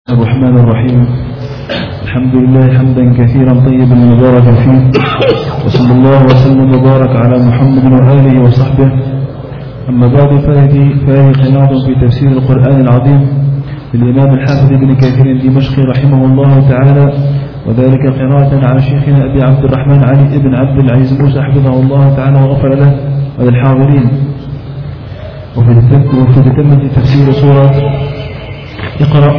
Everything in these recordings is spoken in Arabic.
الرحمن الرحيم. الحمد لله حمدا كثيرا طيبا مباركا فيه، وصلى الله وسلم وبارك على محمد وآله وصحبه. أما بعد، فهذه قناة في تفسير القرآن العظيم للإمام الحافظ ابن كثير الدمشقي رحمه الله تعالى، وذلك قراءة على شيخنا أبي عبد الرحمن علي بن عبد العزيز موسى حفظه الله تعالى وغفر له وللحاضرين. وفي تتمة تفسير سورة اقرأ.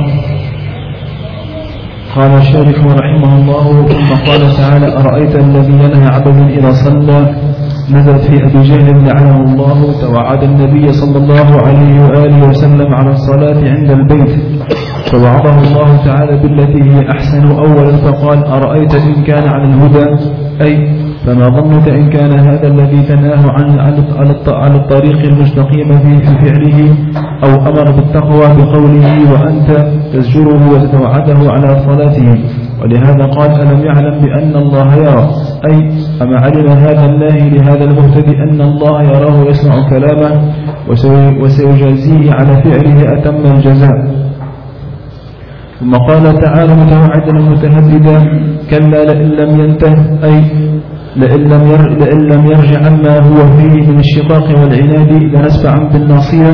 قال الشارح رحمه الله: ثم قال تعالى: أرأيت الذي ينهى عبدا إذا صلى. نزلت في أبي جهل لعنه الله، توعد النبي صلى الله عليه وآله وسلم على الصلاة عند البيت، فوعظه الله تعالى بالتي هي أحسن أولا، فقال: أرأيت إن كان على الهدى، أي فما ظنك إن كان هذا الذي تناه على الطريق المستقيم في فعله، أو أمر بالتقوى بقوله وأنت تزجره وتتوعده على صلاته. ولهذا قال: ألم يعلم بأن الله يرى، أي أما علم هذا الله لهذا المهتدي أن الله يراه ويسمع كلامه وسيجازيه على فعله أتم الجزاء. ثم قال تعالى متوعدا متهددا: كلا لئن لم ينته، أي لئن لم يرجع عما هو فيه من الشقاق والعناد لنسفعا بالناصية،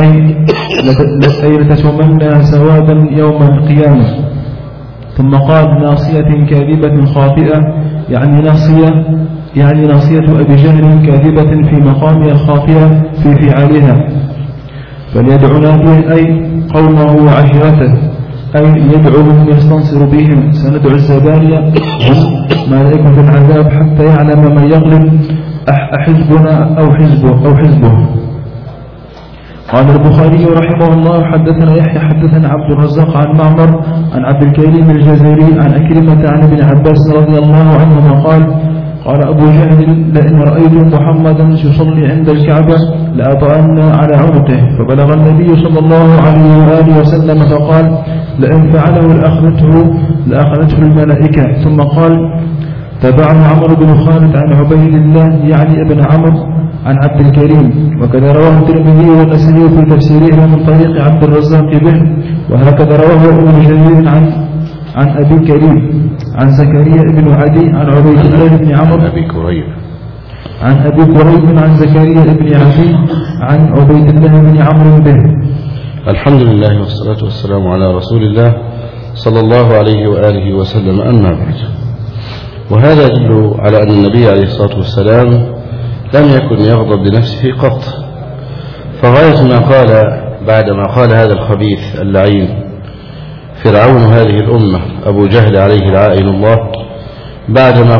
أي لتتمنى ثوابا يوم القيامة. ثم قال: ناصية كاذبة خاطئة، يعني ناصية أبي جهل كاذبة في مقامها الخاطئة في فعالها. فليدعو ناديه، أي قومه وعشيرته، أي يدعوهم يستنصر بهم. سندعو الزبانية هم ملائكة العذاب حتى يعلم من يغلب أحزبنا أو حزبه. قال البخاري رحمه الله: حدثنا يحيى حدثنا عبد الرزاق عن معمر عن عبد الكريم الجزائري عن أكرمة عن ابن عباس رضي الله عنهما قال أبو جهل: لئن رأيت محمدا يصلي عند الكعبة لأطأن على عنقه. فبلغ النبي صلى الله عليه وآله وسلم فقال: لئن فعله لأخذته الملائكة. ثم قال: تبعه عمرو بن خالد عن عبيد الله يعني ابن عمرو عن عبد الكريم. وكذا رواه الترمذي والنسائي في تفسيره من طريق عبد الرزاق به. وهكذا رواه ابن جرير عن أبي كريم عن زكريا بن عدي عن عبيد الله بن عمرو عن أبي كريب عن زكريا بن عدي عن عبيد الله بن عمرو به. الحمد لله والصلاة والسلام على رسول الله صلى الله عليه وآله وسلم. أما بعد، وهذا يدل على أن النبي عليه الصلاة والسلام لم يكن يغضب لنفسه قط، فغاية ما قال بعدما قال هذا الخبيث اللعين فرعون هذه الأمة أبو جهل عليه لعائن الله، بعدما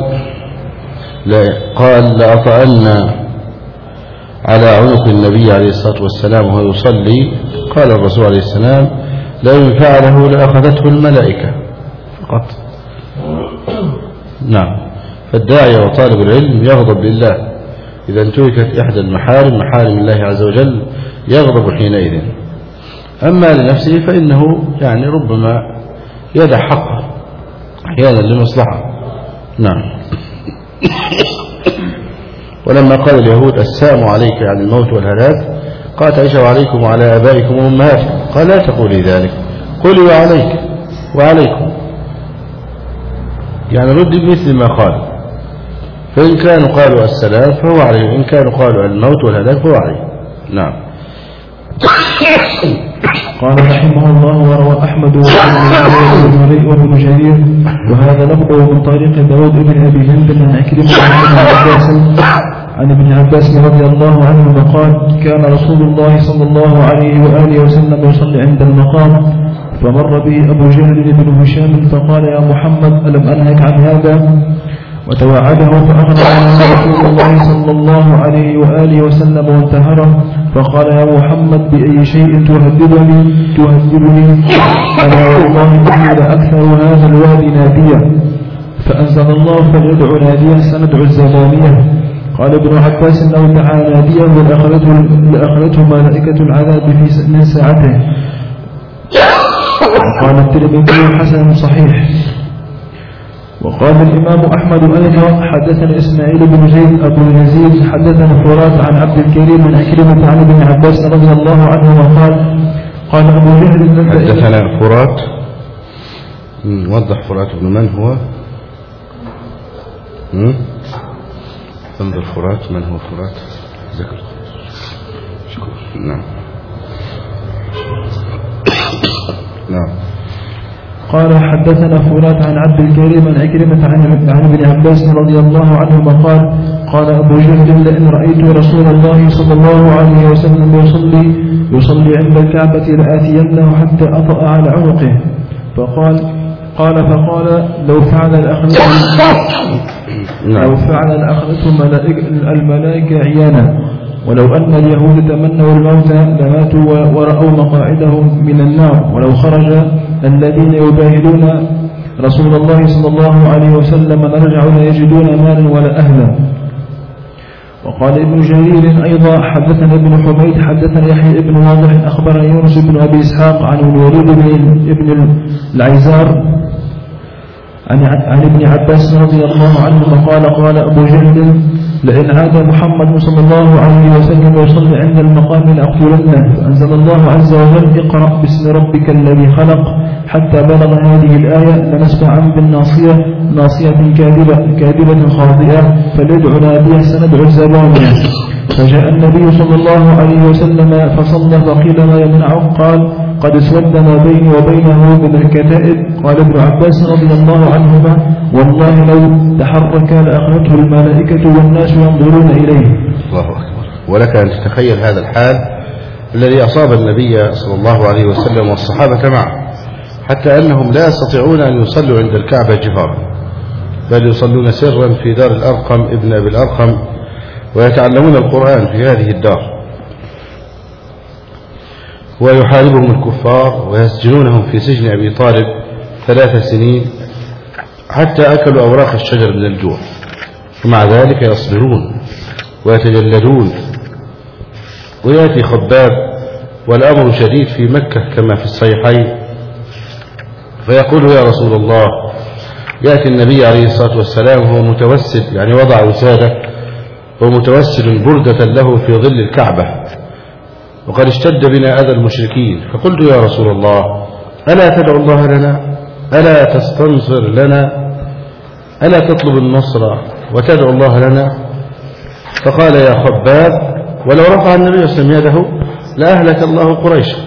قال لأطأن على عنق النبي عليه الصلاة والسلام وهو يصلي، قال الرسول عليه السلام: لئن فعله لأخذته الملائكة فقط. نعم، فالداعي وطالب العلم يغضب لله إذا انتهكت إحدى محارم الله عز وجل، يغضب حينئذ. أما لنفسه فإنه يعني ربما يدع حقه أحيانا لمصلحة. نعم. ولما قال اليهود: السام عليك يعني الموت والهلاك، قالت عائشة: وعليكم وعلى آبائكم وأمهاتكم. قال: لا تقولي ذلك، قولي وعليك وعليكم، يعني رد بمثل ما قال. فإن كانوا قالوا السلام فهو عليه، إن كانوا قالوا الموت والهلاك فهو عليه. نعم. قال رحمه الله: وروى أحمد وابن جرير وهذا لفظه من طريق داود بن أبي جندل عن أكرمة عن ابن عباس رضي الله عنه قال: كان رسول الله صلى الله عليه وآله وسلم يصلي عند المقام، فمر به أبو جهل بن هشام فقال: يا محمد ألم أنهك عن هذا؟ وتوعده فأخذ عنه رسول الله صلى الله عليه وآله وسلم وانتهره، فقال: يا محمد بأي شيء تهذبني؟ أنا والله إني لأكثر هذا الوادي ناديا. فأنزل الله: فليدعو ناديا سندعو الزبانية. قال ابن عباس: لو دعا ناديا لأخذته ملائكة العذاب من ساعته. وقال الترمذي: حسن صحيح. وقال الإمام أحمد أيضا: حدثنا إسماعيل بن زيد أبو يزيد حدثنا فرات عن عبد الكريم من أكرمة عن ابن عباس رضي الله عنه قال: قال أبو جهل حدثنا فرات. وضح فرات بن من هو؟ انظر فرات من هو فرات؟ ذكر. شكرا. نعم. نعم. قال حدثنا فرات عن عبد الكريم عن عكرمة عن ابن عباس رضي الله عنهما قال أبو جهل لئن رأيت رسول الله صلى الله عليه وسلم يصلي عند الكعبة لآتينه حتى أطأ على عنقه. فقال لو فعل الأخذة الملائكة عيانا، ولو أن اليهود تمنوا الموت لماتوا ورأوا مقاعدهم من النار، ولو خرج الذين يباهلون رسول الله صلى الله عليه وسلم لرجعوا لا يجدون مالا ولا أهلا. وقال ابن جرير أيضا حدثنا ابن حميد حدثنا يحيى ابن واضح أخبرنا يونس بن أبي إسحاق عن الوليد بن العيزار عن ابن عباس رضي الله عنه قال أبو جهل لئن عاد محمد صلى الله عليه وسلم يصلي عند المقام لأقتلنه. فأنزل الله عز وجل اقرأ باسم ربك الذي خلق حتى بلغ هذه الآية لنسمعن بالناصية ناصية كاذبة خاطئة فليدع ناديه سندع الزبانية. فجاء النبي صلى الله عليه وسلم فصلى فقيل ما يمنعه قال قد اسود ما بيني وبينه من الكتائب. قال ابن عباس رضي الله عنهما والله لو تحرك لأخذته الملائكة والناس ينظرون إليه. الله أكبر. ولك أن تتخيل هذا الحال الذي أصاب النبي صلى الله عليه وسلم والصحابة معه، حتى أنهم لا يستطيعون أن يصلوا عند الكعبة جهارا، بل يصلون سرا في دار الأرقم ابن أبي الأرقم ويتعلمون القرآن في هذه الدار، ويحاربهم الكفار ويسجنونهم في سجن أبي طالب 3 سنين حتى أكلوا أوراق الشجر من الجوع، ومع ذلك يصبرون ويتجلدون. ويأتي خباب والأمر شديد في مكة كما في الصحيحين، فيقول يا رسول الله، يأتي النبي عليه الصلاة والسلام وهو متوسد، يعني وضع وسادة ومتوسد بردة له في ظل الكعبة، وقد اشتد بنا أذى المشركين. فقلت يا رسول الله ألا تدعو الله لنا؟ ألا تستنصر لنا؟ ألا تطلب النصر وتدعو الله لنا؟ فقال يا خباب ولو رفع النبي صلى الله عليه وسلم يده لأهلك الله قريشا،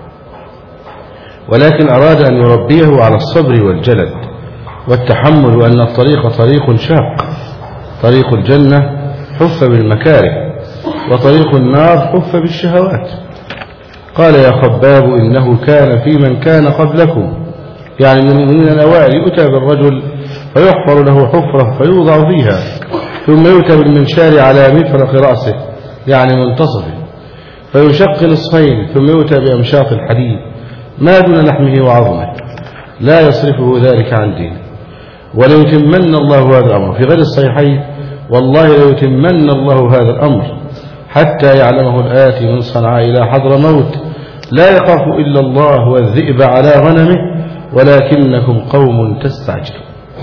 ولكن أراد أن يربيه على الصبر والجلد والتحمل، وأن الطريق طريق شاق، طريق الجنة حف بالمكاره وطريق النار حف بالشهوات. قال يا خباب إنه كان في من كان قبلكم، يعني من المؤمنين الأوائل، يؤتى بالرجل فيحفر له حفرة فيوضع فيها، ثم يؤتى بالمنشار على مفرق رأسه يعني منتصفه فيشق نصفين، ثم يؤتى بأمشاط الحديد ما دون لحمه وعظمه، لا يصرفه ذلك عن دينه. وليتمن الله هذا الأمر في غير الصحيحين، والله ليتمن الله هذا الأمر حتى يعلمه الآتي من صنعاء إلى حضر موت لا يخاف إلا الله والذئب على غنمه ولكنكم قوم تستعجلون.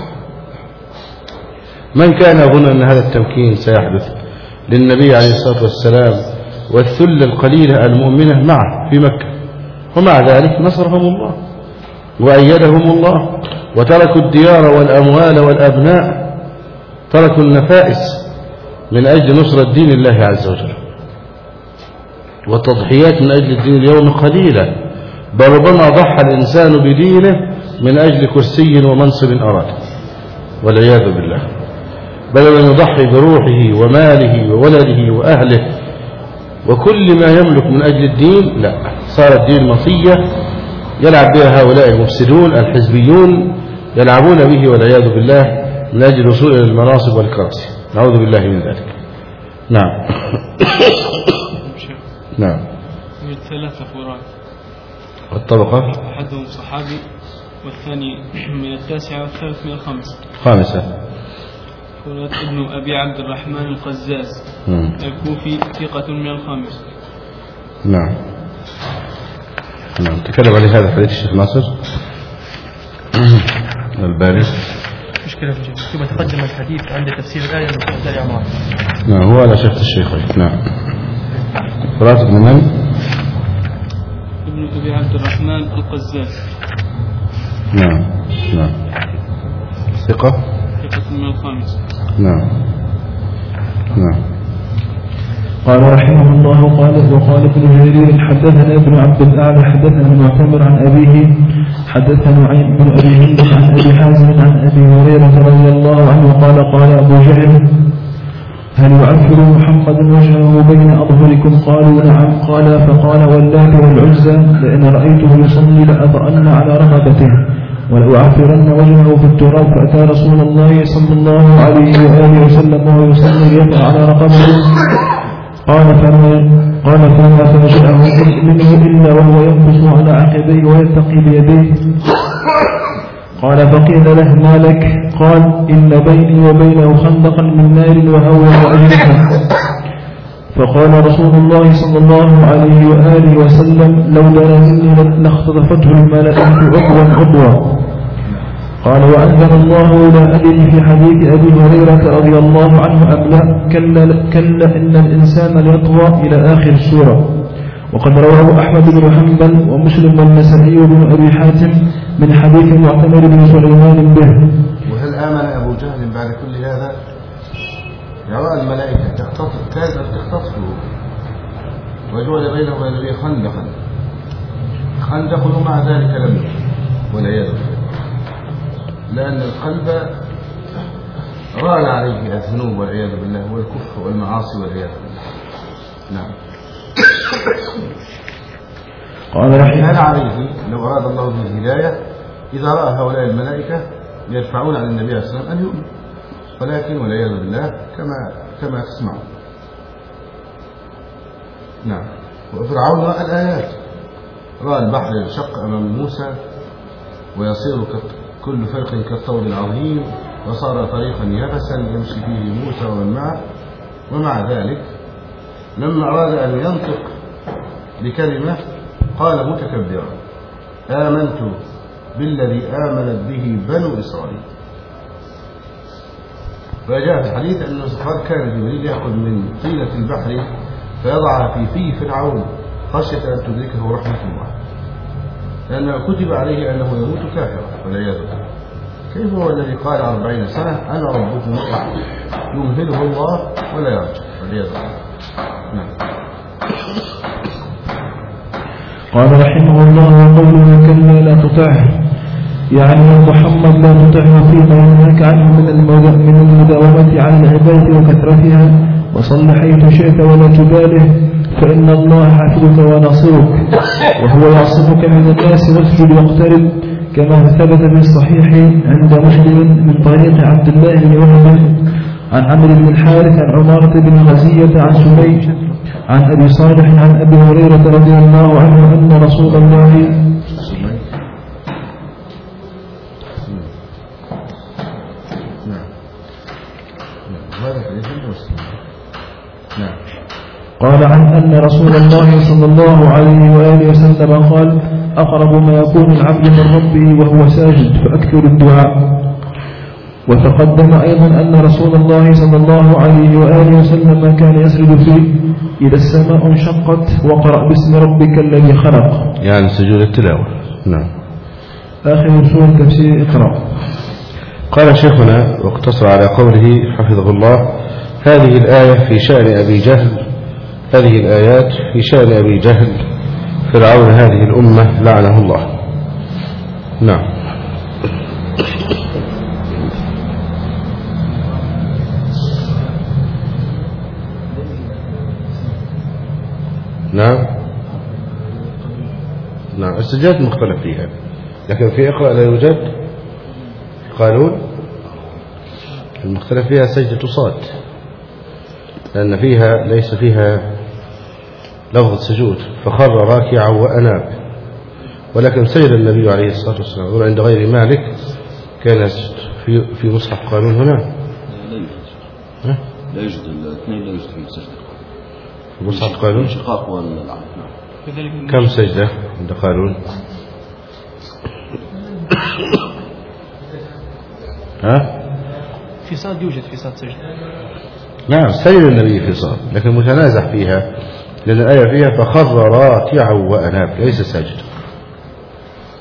من كان يظن أن هذا التمكين سيحدث للنبي عليه الصلاة والسلام والثلة القليلة المؤمنة معه في مكة، ومع ذلك نصرهم الله وأيدهم الله، وتركوا الديار والأموال والأبناء، تركوا النفائس من أجل نصرة دين الله عز وجل. والتضحيات من أجل الدين اليوم قليلة، بل ربما ضحى الإنسان بدينه من أجل كرسي ومنصب أراد والعياذ بالله، بل أن يضحي بروحه وماله وولده وأهله وكل ما يملك من أجل الدين. لا، صار الدين مطية يلعب بها هؤلاء المفسدون الحزبيون، يلعبون به والعياذ بالله من أجل الوصول إلى المناصب والكراسي، نعوذ بالله من ذلك. نعم. نعم. يوجد 3 فراء، والطبقة أحدهم صحابي والثاني من 9 والثالث من 5. 5. فراء ابن أبي عبد الرحمن القزاز الكوفي ثقة من 5. نعم. نعم. تكلم عليه هذا حديث الشيخ ناصر الباري. مشكلة ثم تقدم الحديث عند تفسير الآية من خلال عمار. نعم، هو على شيخ الشيخ. نعم. فراس بن من؟ ابن أبي عبد الرحمن القزاز. نعم. ثقة من الخامس. نعم. قال رحمه الله وقال ابن جرير حدثنا ابن عبد الأعلى حدثنا المعتمر عن أبيه حدثنا نعيم بن أبي هند عن أبي حازم عن أبي هريرة رضي الله عنه قال أبو جهل هل يعفر محمد وجهه بين أظهركم؟ قالوا نعم. فقال واللات والعزى لئن رأيته يصلي لأضأن على رقبته ولأعفرن وجهه في التراب. فأتى رسول الله صلى الله عليه وآله وسلم وهو يصلي ليقع على رقبته قال فما فجأه منه إلا وهو ينقص على عقبيه ويتقي بيديه. قال فقيل له ما لك؟ قال إن بيني وبينه خندقا من نار وهوى وأجنحة. فقال رسول الله صلى الله عليه وآله وسلم لو دنا مني لاختطفته الملائكة عضوا. قال وأنزل الله لا أدري في حديث أبي هريرة رضي الله عنه أم لا كلا إن الإنسان ليطغى إلى آخر السورة. وقد رواه أحمد بن حنبل ومسلم والنسائي وابن أبي حاتم من حديث معتمر بن سليمان به. وهل آمن أبو جهل بعد كل هذا؟ يرى الملائكة كادت تختطفه وجعل بينه وبين النبي خندق ومع ذلك لم يكن والعياذ بالله، لأن القلب ران عليه الذنوب والعياذ بالله والكفر والمعاصي والعياذ بالله. نعم. قال هل عليه لو أراد الله به الهداية إذا رأى هؤلاء الملائكة يرفعون على النبي صلى الله عليه وسلم أن يؤمن، ولكن والعياذ بالله كما تسمعون. نعم. وفرعون رأى الآيات، رأى البحر ينشق أمام موسى ويصير كل فرق كالطود العظيم وصار طريقا يبسا يمشي فيه موسى ومن معه. ومع ذلك لما أراد أن ينطق بكلمة قال متكبرا آمنت بالذي آمنت به بنو إسرائيل. فجاء في الحديث أن قال كان جبريل يأخذ من طينة البحر فيضعها في فيه فرعون خشية أن تدركه رحمة الله، لأنه كتب عليه أنه يموت كافرا والعياذ بالله. كيف هو الذي قال 40 سنة أنا ربكم الأعلى يمهله الله ولا يرجع والعياذ بالله. نعم. قال رحمه الله وقوله كلا لا تطعه يعني محمد لا تطعه فيما ينهاك عنه من المداومة على العبادة وكثرتها وصل حيث شئت ولا تباله فإن الله حافظك وناصرك وهو يعصمك من الناس واسجد واقترب كما ثبت في الصحيح عند مسلم من طريق عبد الله بن وهب عن عمرو بن الحارث عن عمارة بن غزية عن سمي عن أبي صالح عن أبي هريرة رضي الله عنه أن رسول الله قال عن أن رسول الله صلى الله عليه وآله وسلم قال أقرب ما يكون العبد من ربه وهو ساجد فأكثر الدعاء. وتقدم أيضا أن رسول الله صلى الله عليه وآله وسلم كان يسجد فيه إذا السماء انشقت وقرأ باسم ربك الذي خلق، يعني سجود التلاوة. نعم. آخر سورة تفسير اقرأ. قال شيخنا واقتصر على قوله حفظه الله هذه الآية في شأن أبي جهل، هذه الآيات في شأن أبي جهل فرعون هذه الأمة لعنه الله. نعم. نعم. السجاد مختلف فيها، لكن في اقرأ لا يوجد قانون المختلف فيها سجدة صاد، لأن فيها ليس فيها لفظ سجود فخر راكعا وأناب، ولكن سجد النبي عليه الصلاة والسلام. وعند غير مالك كان في مصحف قانون هنا لا يوجد الاثنين، لا يوجد في سجدة مصحف قانون انشقاق واللعب. كم سجدة عند قانون؟ في صاد يوجد في صاد سجدة. نعم سجد النبي في صاد، لكن متنازع فيها لأن الآية فيها فخر راكعا وأناب ليس ساجدا.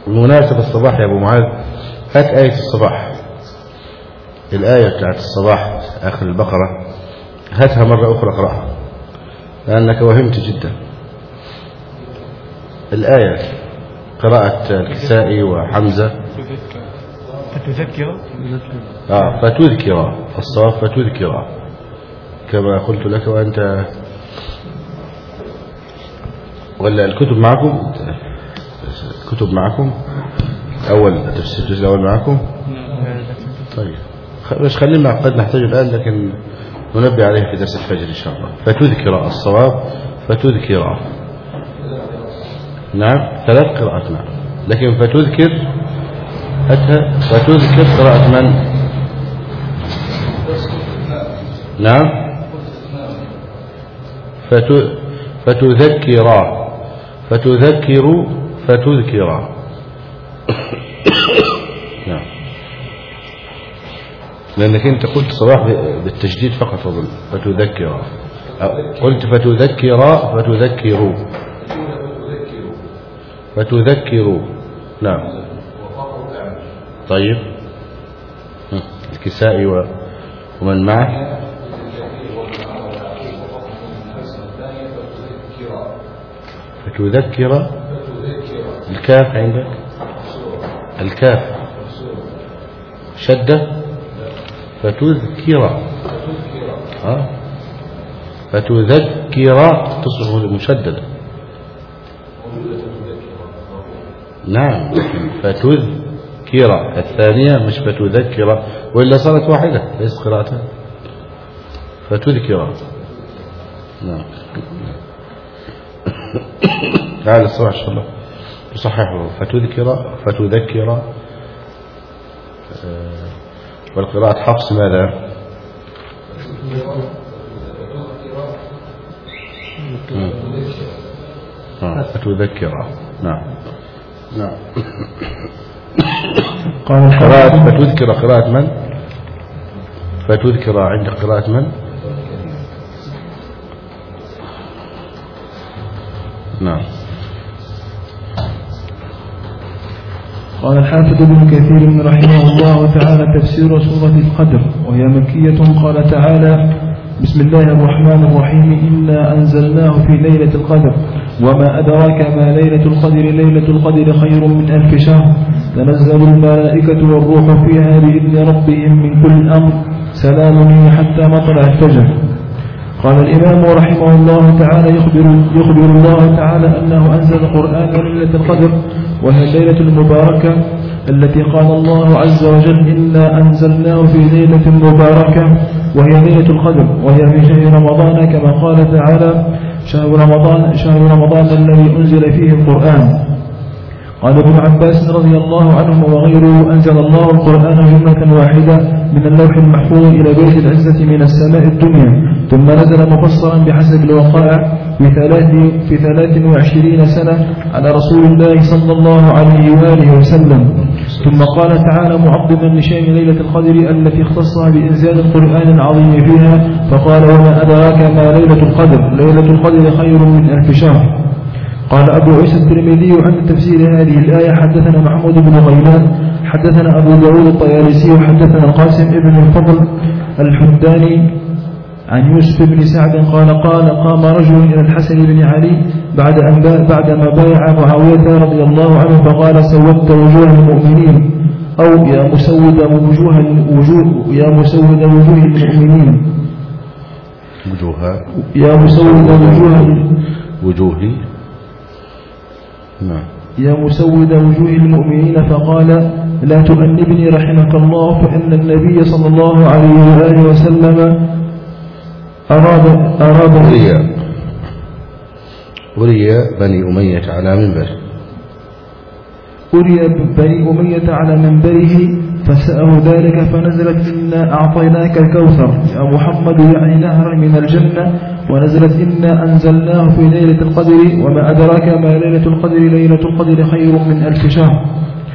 بمناسبة الصباح يا أبو معاذ، هات آية الصباح، الآية بتاعت الصباح آخر البقرة، هاتها مرة أخرى اقرأها لأنك وهمت جدا. الآية قراءة الكسائي وحمزة. فتذكر فتذكر، الصواب فتذكر كما قلت لك وأنت، ولا الكتب معكم؟ الكتب معكم أول تفسير الجزء الأول معكم؟ طيب مش خلينا قد نحتاج الآن، لكن ننبه عليه في درس الفجر إن شاء الله. فتذكر الصواب فتذكر، نعم 3 قراءات نعم، لكن فتذكر فتذكر قراءة من؟ نعم فتذكر فتذكر فتذكر نعم، لأنك أنت قلت صباح بالتشديد فقط أظن، فتذكر، قلت فتذكر فتذكروا فتذكروا نعم. طيب الكسائي ومن معه؟ فتذكر، الكاف عندك، الكاف شدة، فتذكر فتذكر تصبح مشددة، نعم فتذكر الثانية مش فتذكر، وإلا صارت واحدة ليست قراءتها، فتذكر نعم. تعال الصباح إن شاء الله تصححه، فتذكر والقراءة حفص ماذا؟ فتذكر نعم نعم. قراءة فتذكر قراءة من؟ فتذكر عند قراءة من؟ نعم. قال الحافظ ابن كثير رحمه الله تعالى: تفسير سورة القدر، وهي مكية. قال تعالى: بسم الله الرحمن الرحيم: إنا أنزلناه في ليلة القدر، وما أدراك ما ليلة القدر، ليلة القدر خير من 1000 شهر، تنزل الملائكة والروح فيها بإذن ربهم من كل أمر، سلام هي حتى مطلع الفجر. قال الإمام رحمه الله تعالى: يخبر الله تعالى أنه أنزل القرآن ليلة القدر، وهي الليلة المباركة التي قال الله عز وجل: إنا أنزلناه في ليلة مباركة وهي ليلة القدر، وهي في شهر رمضان كما قال تعالى: شهر رمضان الذي أنزل فيه القرآن. قال ابن عباس رضي الله عنه وغيره: أنزل الله القرآن جملة واحدة من اللوح المحفوظ إلى بيت العزة من السماء الدنيا، ثم نزل مفصلا بحسب الوقائع في 23 سنة على رسول الله صلى الله عليه وآله وسلم. ثم قال تعالى معظما لشأن ليلة القدر التي اختصها بإنزال القرآن العظيم فيها، فقال: وما أدراك ما ليلة القدر، ليلة القدر خير من 1000 شهر. قال أبو عيسى الترمذي عن تفسير هذه الآية: حدثنا محمود بن غيلان حدثنا أبو داود الطيالسي وحدثنا القاسم ابن الفضل الحداني عن يوسف بن سعد قال قام رجل إلى الحسن بن علي بعدما بايع معاوية رضي الله عنه فقال: سودت وجوه المؤمنين، أو يا مسود وجوه المؤمنين، يا مسود وجوه يا مسود وجوه المؤمنين، فقال: لا تؤنبني رحمك الله، فإن النبي صلى الله عليه وآله وسلم أراد أري بني أمية على منبره، أري بني أمية على منبره فسأه ذلك، فنزلت: إنا أعطيناك الكوثر يا محمد، يعني نهر من الجنة. ونزلت: إنا أنزلناه في ليلة القدر، وما أدراك ما ليلة القدر، ليلة القدر خير من 1000 شهر،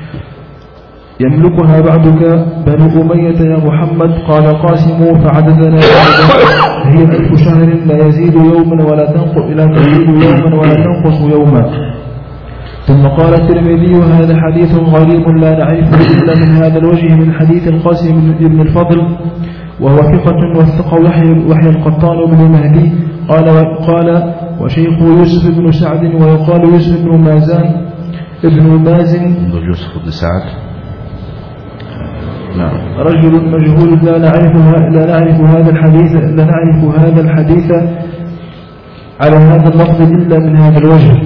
يملكها بعدك بنو أمية يا محمد. قال قاسم: فعددنا هي 1000 شهر لا يزيد يوما ولا تنقص يوما. ثم قال الترمذي هذا حديث غريب لا نعرفه إلا من هذا الوجه من حديث القاسم بن الفضل وهو ثقة وثق وحي القطان بن مهدي قال وشيخ يوسف بن سعد ويقال يوسف بن مازن يوسف بن سعد نعم رجل مجهول لا نعرف هذا الحديث على هذا اللفظ إلا من هذا الوجه.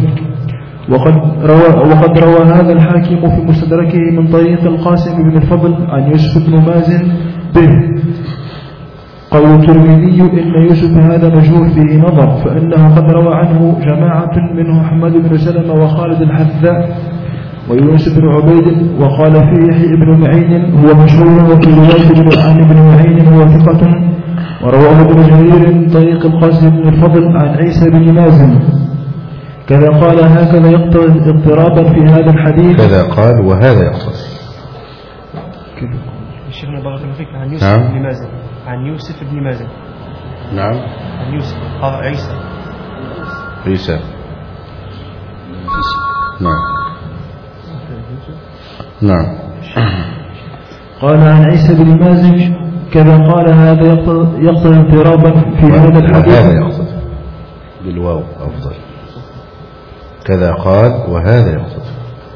وقد روى هذا الحاكم في مستدركه من طريق القاسم بن الفضل عن يوسف بن مازن به. قول الترمذي إن يوسف هذا مجهول فيه نظر، فإنه قد روى عنه جماعة منه أحمد بن سلمة وخالد الحذاء ويونس بن عبيد، وقال فيه يحيى بن معين هو مشهور، وفي رواية عن ابن معين هو ثقة، ورواه ابن جرير من طريق القاسم بن الفضل عن عيسى بن مازن كذا قال هكذا يقتضي اضطرابا في هذا الحديث. كذا قال وهذا يقتضي. شيخنا بارك الله فيك عن يوسف بن مازن عن يوسف بن مازن. نعم عن يوسف عيسى نعم قال عن عيسى بن مازن كذا قال هذا يقتضي اضطرابا في هذا الحديث. وهذا يقتضي بالواو أفضل. كذا قال وهذا يقتضي.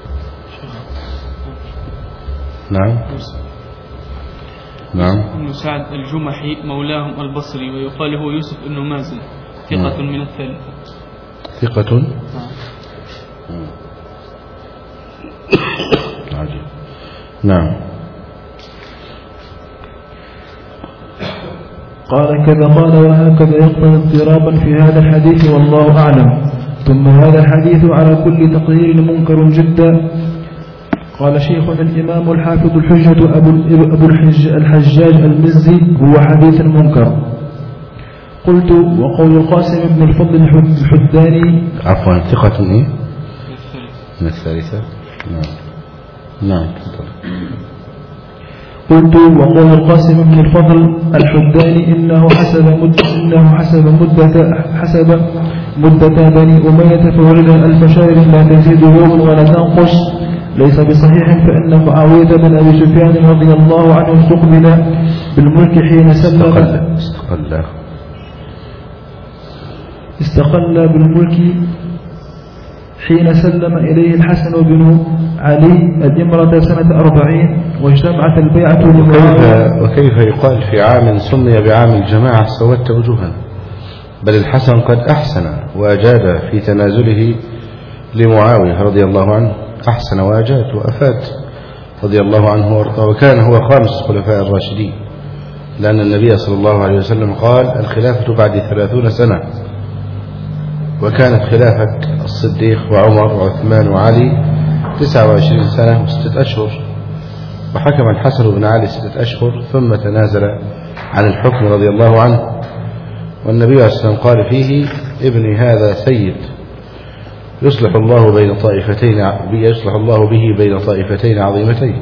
نعم ابن سعد الجمحي مولاهم البصري ويقال هو يوسف بن مازن ثقة من الثالثة. ثقة عجيب. نعم قال كذا قال وهكذا يقتضي اضطرابا في هذا الحديث والله أعلم. ثم هذا الحديث على كل تقدير منكر جدا. قال شيخنا الإمام الحافظ الحجة أبو الحجاج المزي هو حديث منكر. قلت وقول القاسم بن الفضل الحداني عفوا ثقة من الثالثة. نعم قلت وقول القاسم بن الفضل الحداني إنه حسب مدة بني أمية فولد 1000 شهر لا تزيد يوم ولا تنقص ليس بصحيح، فإن معاوية بن أبي سفيان رضي الله عنه استقبل بالملك حين استقل بالملك حين سلم إليه الحسن بن علي الإمرة سنة 40 واجتمعت البيعة لمعاوية. وكيف يقال في عام سمي بعام الجماعة سودت وجوها، بل الحسن قد أحسن وأجاد في تنازله لمعاوية رضي الله عنه، أحسن وأجاد وأفاد رضي الله عنه وارضاه، وكان هو خامس الخلفاء الراشدين، لأن النبي صلى الله عليه وسلم قال الخلافة بعد 30 سنة، وكانت خلافة الصديق وعمر وعثمان وعلي 29 سنة و6 أشهر، وحكم الحسن بن علي 6 أشهر ثم تنازل عن الحكم رضي الله عنه. والنبي عليه الصلاة والسلام قال فيه ابني هذا سيد يصلح الله به بين طائفتين عظيمتين.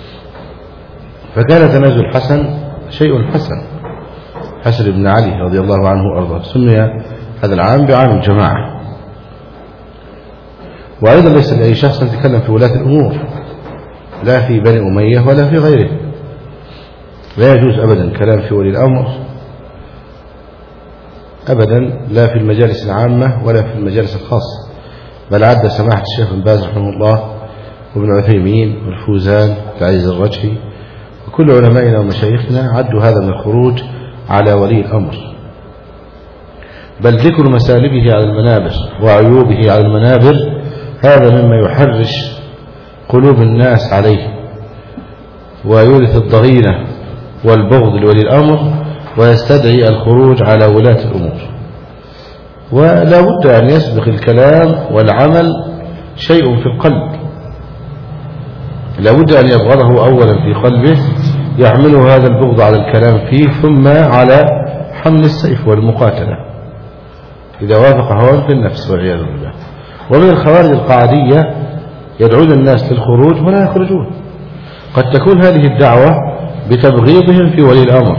فكان تنازل الحسن شيء حسن بن علي رضي الله عنه وأرضاه، سمي هذا العام بعام الجماعة. وأيضا ليس لأي شخص يتكلم في ولاة الأمور، لا في بني أمية ولا في غيره، لا يجوز أبدا كلام في ولي الأمر أبدا، لا في المجالس العامة ولا في المجالس الخاصة. بل عد سماحة الشيخ بن باز رحمه الله وابن عثيمين والفوزان العزيز الرجحي وكل علمائنا ومشايخنا عدوا هذا من الخروج على ولي الأمر، بل ذكر مسالبه على المنابر وعيوبه على المنابر هذا مما يحرش قلوب الناس عليه ويورث الضغينة والبغض لولي الأمر ويستدعي الخروج على ولاة الأمور. ولا بد أن يسبق الكلام والعمل شيء في القلب، لا بد أن يبغضه أولا في قلبه يحمله هذا البغض على الكلام فيه، ثم على حمل السيف والمقاتلة إذا وافق هواه في النفس والعياذ بالله. ومن الخوارج القعدية يدعون الناس للخروج ولا يخرجون. قد تكون هذه الدعوة بتبغيضهم في ولي الأمر،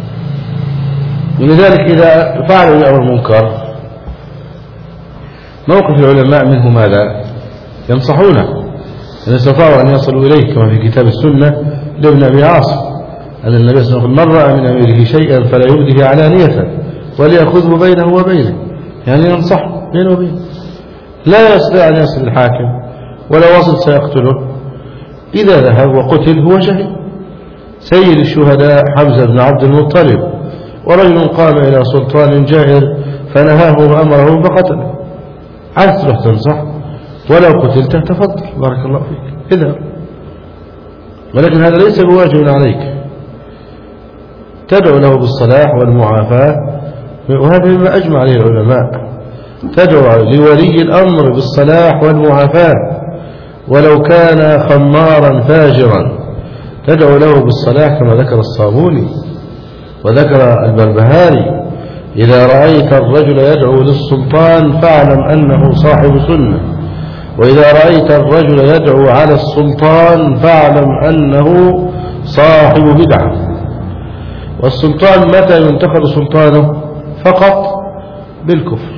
ولذلك إذا فعلوا الأمر منكر موقف العلماء منه ماذا؟ ينصحونه إن استطاعوا أن يصلوا إليه، كما في كتاب السنة لابن أبي عاصم أن النبي صلى الله عليه وسلم من رأى من أميره شيئا فلا يبده علانية وليأخذه بينه وبينه، يعني ينصحه بينه وبينه. لا يستطيع أن يصل الحاكم، ولو وصل سيقتله. إذا ذهب وقتل هو شهيد. سيد الشهداء حمزة بن عبد المطلب، ورجل قام إلى سلطان جائر فنهاه وأمره فقتله. عايز تروح تنصح ولو قتلته تفضل بارك الله فيك اذهب، ولكن هذا ليس بواجب عليك. تدعو له بالصلاح والمعافاة، وهذا مما أجمع عليه العلماء. تدعو لولي الأمر بالصلاح والمعافاة ولو كان خمارا فاجرا، تدعو له بالصلاح كما ذكر الصابوني وذكر البربهاري: إذا رأيت الرجل يدعو للسلطان فاعلم أنه صاحب سنة، وإذا رأيت الرجل يدعو على السلطان فاعلم أنه صاحب بدعة. والسلطان متى ينتقل سلطانه؟ فقط بالكفر.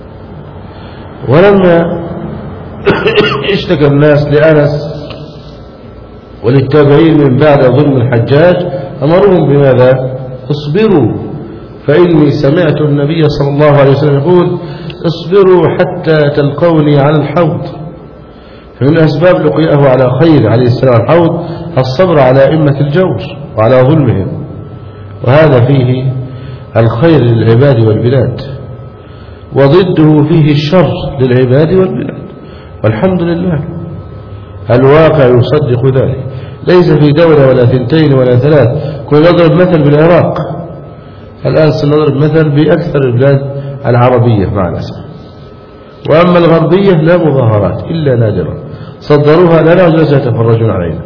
ولما اشتكى الناس لأنس وللتابعين من بعد ظلم الحجاج أمرهم بماذا؟ اصبروا فإني سمعت النبي صلى الله عليه وسلم يقول: اصبروا حتى تلقوني على الحوض. فمن أسباب لقياه على خير عليه السلام الحوض الصبر على أئمة الجور وعلى ظلمهم، وهذا فيه الخير للعباد والبلاد، وضده فيه الشر للعباد والبلاد، والحمد لله الواقع يصدق ذلك. ليس في دولة ولا ثنتين ولا ثلاث. كنا نضرب مثل بالعراق، الآن سنضرب مثل بأكثر البلاد العربية مع الأسف. وأما الغربية لا مظاهرات إلا نادرا، صدروها لنا وجلسوا يتفرجون علينا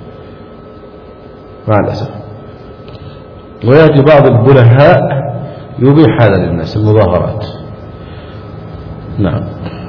مع الأسف. ويأتي بعض البلهاء يبيح هذا للناس، المظاهرات. نعم.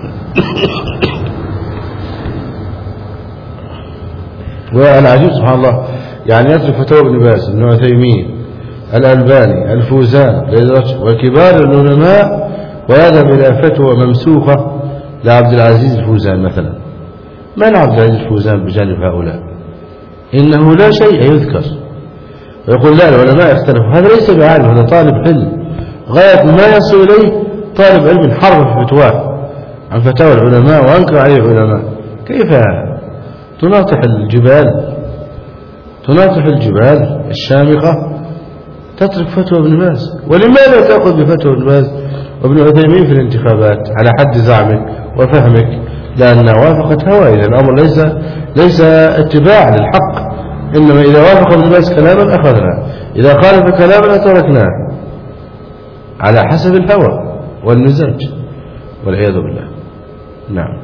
والعجيب سبحان الله، يعني يترك فتوى ابن باز، ابن عثيمين، الألباني، الفوزان وكبار العلماء، ويذهب إلى فتوى ممسوخة لعبد العزيز الفوزان مثلا. من عبد العزيز الفوزان بجانب هؤلاء؟ إنه لا شيء يذكر. ويقول لا العلماء اختلفوا. هذا ليس بعالم، هذا طالب علم غاية ما يصل إليه. طالب علم حرف فتواه عن فتاوى العلماء وأنكر عليه العلماء. كيف تناطح الجبال، تناطح الجبال الشامخة، تترك فتوى ابن باز؟ ولماذا تأخذ بفتوى ابن باز وابن عثيمين في الانتخابات على حد زعمك وفهمك؟ لأنها وافقت هوى. إذا الأمر ليس اتباع للحق، إنما إذا وافق ابن باز كلاما أخذنا، إذا خالف كلاما تركناه على حسب الهوى والمزاج والعياذ بالله. نعم.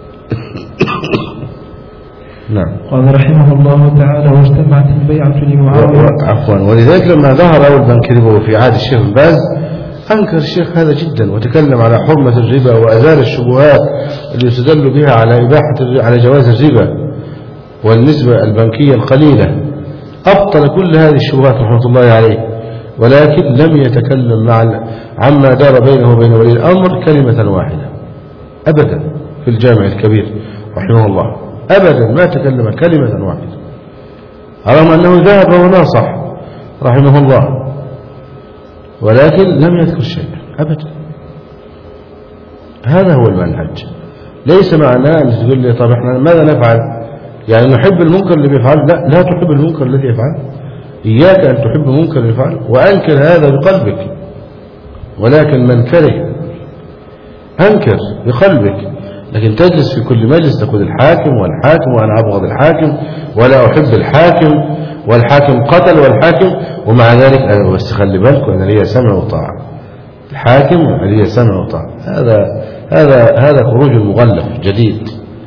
نعم. قال رحمه الله تعالى: واجتمعت البيعة لمعاوية. عفوا. ولذلك لما ظهر أول بنك ربوي في عهد الشيخ بن باز أنكر الشيخ هذا جدا، وتكلم على حرمة الربا وأزال الشبهات اللي يستدل بها على إباحة على جواز الربا والنسبة البنكية القليلة. أبطل كل هذه الشبهات رحمة الله عليه، ولكن لم يتكلم عما دار بينه وبين ولي الأمر كلمة واحدة أبدا في الجامع الكبير رحمه الله، أبدا ما تكلم كلمة واحدة، رغم أنه ذهب وناصح رحمه الله، ولكن لم يذكر شيء أبدا. هذا هو المنهج. ليس معناه أن تقول لي طب احنا ماذا نفعل؟ يعني نحب المنكر اللي بيفعل؟ لا تحب المنكر الذي يفعل. إياك أن تحب المنكر اللي يفعل وأنكر هذا بقلبك، ولكن من كره أنكر بقلبك. لكن تجلس في كل مجلس تقول الحاكم والحاكم وأنا أبغض الحاكم ولا أحب الحاكم والحاكم قتل والحاكم، ومع ذلك أنا بس خلي بالك أنا لي سمع وطاعة. الحاكم لي سمع وطاعة، هذا خروج المغلف جديد.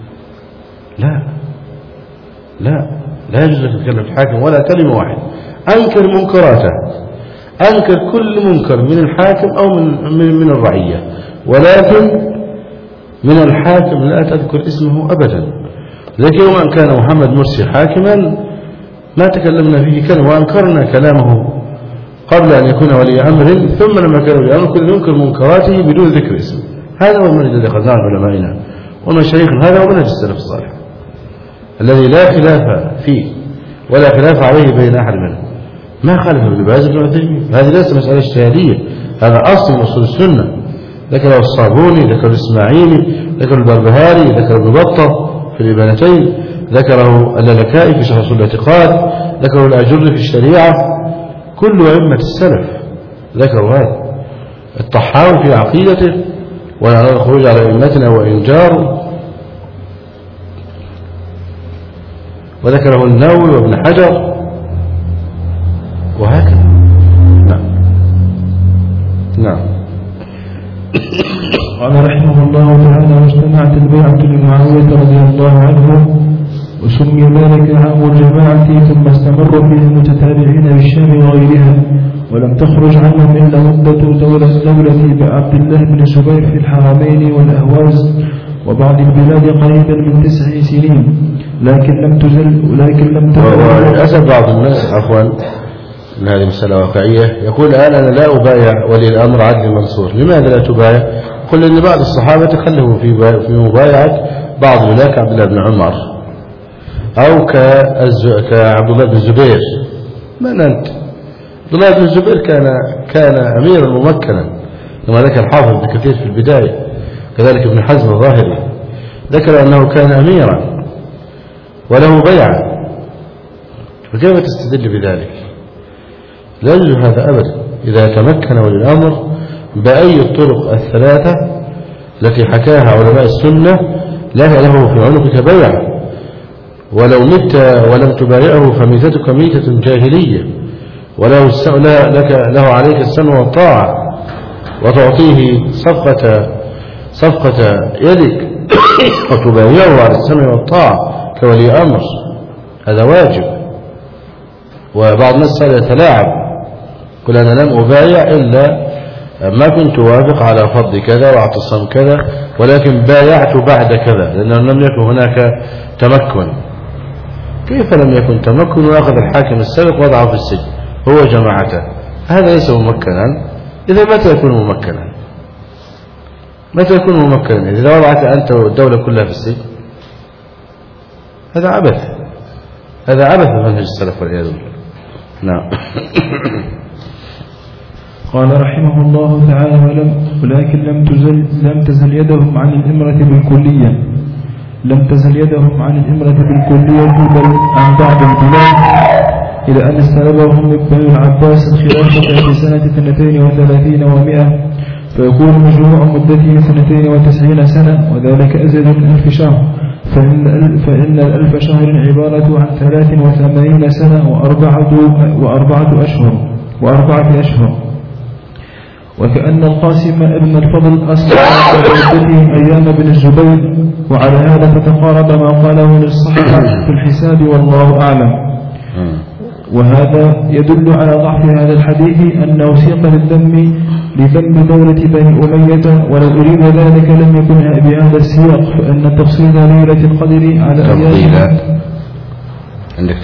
لا يجوز لك تتكلم في الحاكم ولا كلمة واحدة. أنكر منكراته، أنكر كل منكر من الحاكم أو من الرعية، ولكن من الحاكم لا تذكر اسمه أبدا. لكن يوم أن كان محمد مرسي حاكما ما تكلمنا فيه كلمة، وأنكرنا كلامه قبل أن يكون ولي أمر، ثم لما كان ولي أمر كنا ننكر منكراته بدون ذكر اسمه. هذا هو المنهج الذي أخذناه عن علمائنا، والمشايخ هذا هو منهج السلف الصالح الذي لا خلاف فيه ولا خلاف عليه بين أحد منهم. ما خالف ابن باز بن عثيمين، هذه ليست مسألة اجتهادية، هذا أصل من أصول السنة. ذكره الصابوني، ذكر الإسماعيلي، ذكر البربهاري، ذكر ابن بطة في الإبانتين، ذكره اللالكائي في شرح أصول الاعتقاد، ذكره الأجري في الشريعة، كل أئمة السلف ذكروا هذا. الطحاوي في عقيدته ولا نرى الخروج على أئمتنا وإنجار، وذكره النووي وابن حجر وهكذا. نعم. قال رحمه الله تعالى: واجتمعت البيعة لمعاوية رضي الله عنه وسمي ذلك عام الجماعة، ثم استمروا فيه متتابعين بالشام وغيرها، ولم تخرج عنهم إلا مدة دولة عبد الله بن الزبير في الحرمين والأهواز وبعض البلاد قريبا من 9 سنين، لكن لم تزل. وللأسف بعض الناس عفوا من هذه مسألة واقعية يقول الآن أنا لا أبايع ولي الأمر عدلي منصور. لماذا لا تبايع؟ قل إن بعض الصحابة تخلفوا في مبايعة بعض ولاة كعبد الله بن عمر أو كعبد الله بن الزبير. من أنت؟ عبد الله بن الزبير كان أميرا ممكنا كما ذكر الحافظ ابن كثير في البداية، كذلك ابن حزم الظاهري ذكر أنه كان أميرا وله بيعة، فكيف تستدل بذلك؟ لا يجوز هذا أبدا. إذا تمكن ولي الأمر بأي الطرق الثلاثة التي حكاها علماء السنة لا له في عنقك بيعة، ولو مت ولم تبايعه فميتتك ميتة جاهلية، له عليك السمع والطاعة، وتعطيه صفقة يدك وتبايعه على السمع والطاعة كولي أمر، هذا واجب. وبعض الناس صار يتلاعب، قل أنا لم أبايع إلا ما كنت وافق على فرض كذا واعتصام كذا، ولكن بايعت بعد كذا، لأنه لم يكن هناك تمكن. كيف لم يكن تمكن وأخذ الحاكم السابق وضعه في السجن هو جماعته؟ هذا ليس ممكنا. إذا متى يكون ممكنا؟ متى يكون ممكنا؟ إذا وضعت أنت والدولة كلها في السجن، هذا عبث، هذا عبث منهج السلف والعياذ بالله. نعم. قال رحمه الله تعالى: ولكن لم تزل يدهم عن الإمرة بالكلية، لم تزل يدهم عن الإمرة بالكلية بل عن بعض البلاد، إلى أن استلبهم ابن العباس الخلافة في سنة 32 و100، فيكون مجموع مدته 92 سنة، وذلك أزيد من 1000 شهر، فإن 1000 شهر عبارة عن 83 سنة وأربعة أشهر. وكأن القاسم ابن الفضل أصبح مدته أيام بن الزبير، وعلى هذا فتقارب ما قاله للصحة في الحساب، والله أعلم. وهذا يدل على ضعف هذا الحديث أنه سيق لذم دولة بني أمية، ولو أريد ذلك لم يكن بهذا السياق، فإن تفصيل ليلة القدر على أيام. عندك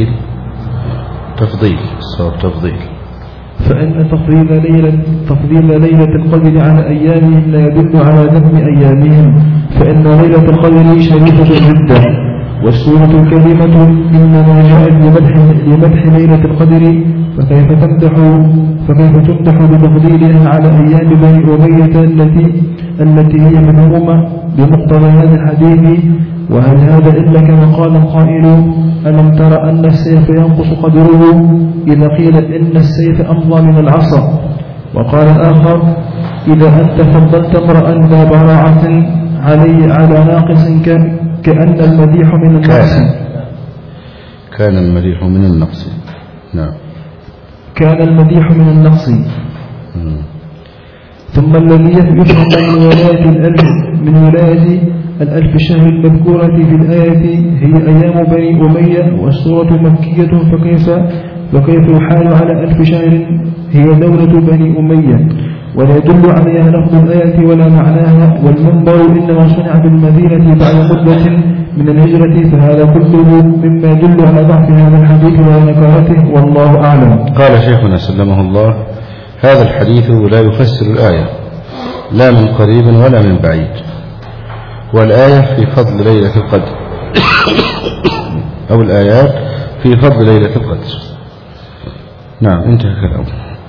تفضيل فإن تفضيل ليلة القدر على أيامهم لا يدل على ذم أيامهم، فإن ليلة القدر شريفة جدا، والسورة الكريمة إنما جاءت لمدح ليلة القدر، فكيف تمدح بتفضيلها على أيام بني أمية التي هي مذمومة بمقتضى هذا الحديث؟ وهل هذا إلا كما قال القائل: ألم تر أن السيف ينقص قدره إذا قيل إن السيف أمضى من العصا؟ وقال الآخر: إذا أنت فضلت امرأ ذا براعة على ناقص كأن المديح من النقص. كان المديح من النقص. نعم. كان المديح من النقص. ثم الذي يفهم من ولاية 1000 شهر المذكورة في الآية هي أيام بني أمية، والسورة مكية، فكيف يحال على 1000 شهر هي دولة بني أمية، ولا يدل عليها لفظ الآية ولا معناها، والمنبر إنما صنع بالمدينة بعد مدة من الهجرة، فهذا كله مما يدل على ضعف هذا الحديث ونكارته، والله أعلم. قال شيخنا سلمه الله: هذا الحديث لا يفسر الآية لا من قريب ولا من بعيد، والآية في فضل ليلة القدر أو الآيات في فضل ليلة القدر. نعم، انتهى كلامه.